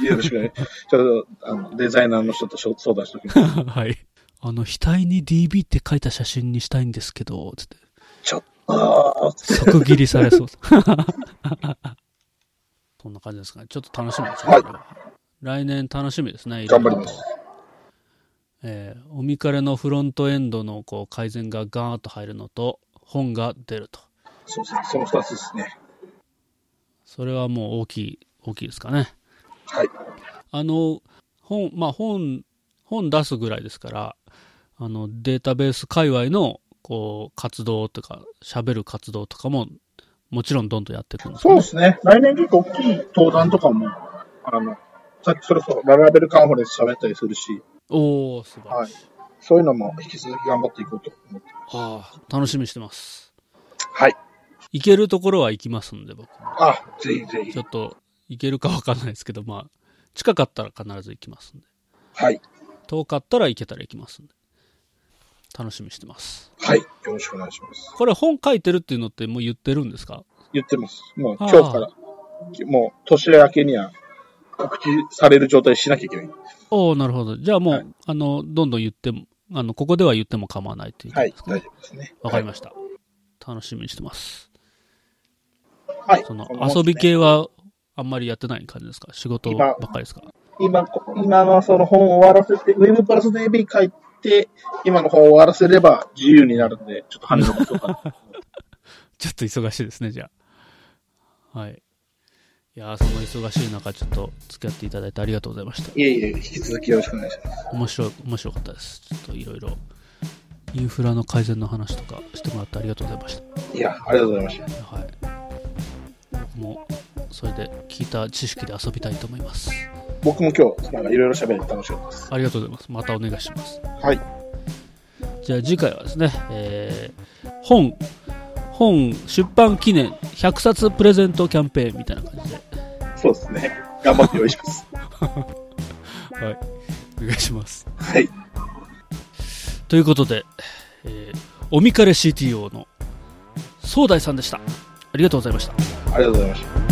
よろしくね。ちょっと、あの、デザイナーの人と相談しておきます。 はい。あの、額に ディービー って書いた写真にしたいんですけど、つって。 ちょっと、 即切りされそう。そんな感じですかね。ちょっと楽しみですね。 はい。 来年楽しみですね。 頑張ります。 えー、おみかれのフロントエンドのこう改善がガーッと入るのと、本が出ると。 そうですね。その二つですね。 それはもう大きい、大きいですかね。 はい。 あの、本、まあ本、本出すぐらいですから、あの、データベース界隈の、こう、活動とか、喋る活動とかも、もちろんどんどんやっていくんですかね。 そうですね。来年結構大きい登壇とかも、あの、さっきそれこそララベルカンファレンス喋ったりするし、 おー、素晴らしい。 はい。そういうのも引き続き頑張っていこうと思ってます。 ああ、楽しみにしてます。 はい。 行けるところは行きますんで、僕。 あ、ぜひぜひ。 ちょっと、行けるかわかんないですけど、まあ、近かったら必ず行きますんで。 はい。 遠かったら行けたら行きますんで。楽しみにしてます。 はい。よろしくお願いします。 これ本書いてるっていうのってもう言ってるんですか？ 言ってます。もう今日から、もう年明けには告知される状態にしなきゃいけない。 おお、なるほど。じゃあもう、 はい、 あの、どんどん言っても、 あの、ここでは言っても構わないということですかね。 はい、大丈夫ですね。 わかりました、はい。楽しみにしてます。 はい。 その、遊び系はあんまりやってない感じですか？仕事ばっかりですか？ 今、今のその本を終わらせて、ウェブプラス デービー 書いて、今の本を終わらせれば自由になるんで、ちょっと羽のことかな。 ちょっと忙しいですね、じゃあ。はい。いやー、その忙しい中、ちょっと付き合っていただいてありがとうございました。 いえいえ、引き続きよろしくお願いします。 面白い、面白かったです。ちょっといろいろ、インフラの改善の話とかしてもらってありがとうございました。 いや、ありがとうございました。 はい。僕も、それで聞いた知識で遊びたいと思います。 僕も今日、なんかいろいろ喋れて楽しかったです。 ありがとうございます。またお願いします。 はい。 じゃあ次回はですね、えー、本、本出版記念ひゃくさつプレゼントキャンペーンみたいな感じで。 そうですね。頑張って用意します。 はい。お願いします。 はい。 ということで、えー、オミカレ シーティーオー の総大さんでした。ありがとうございました。 ありがとうございました。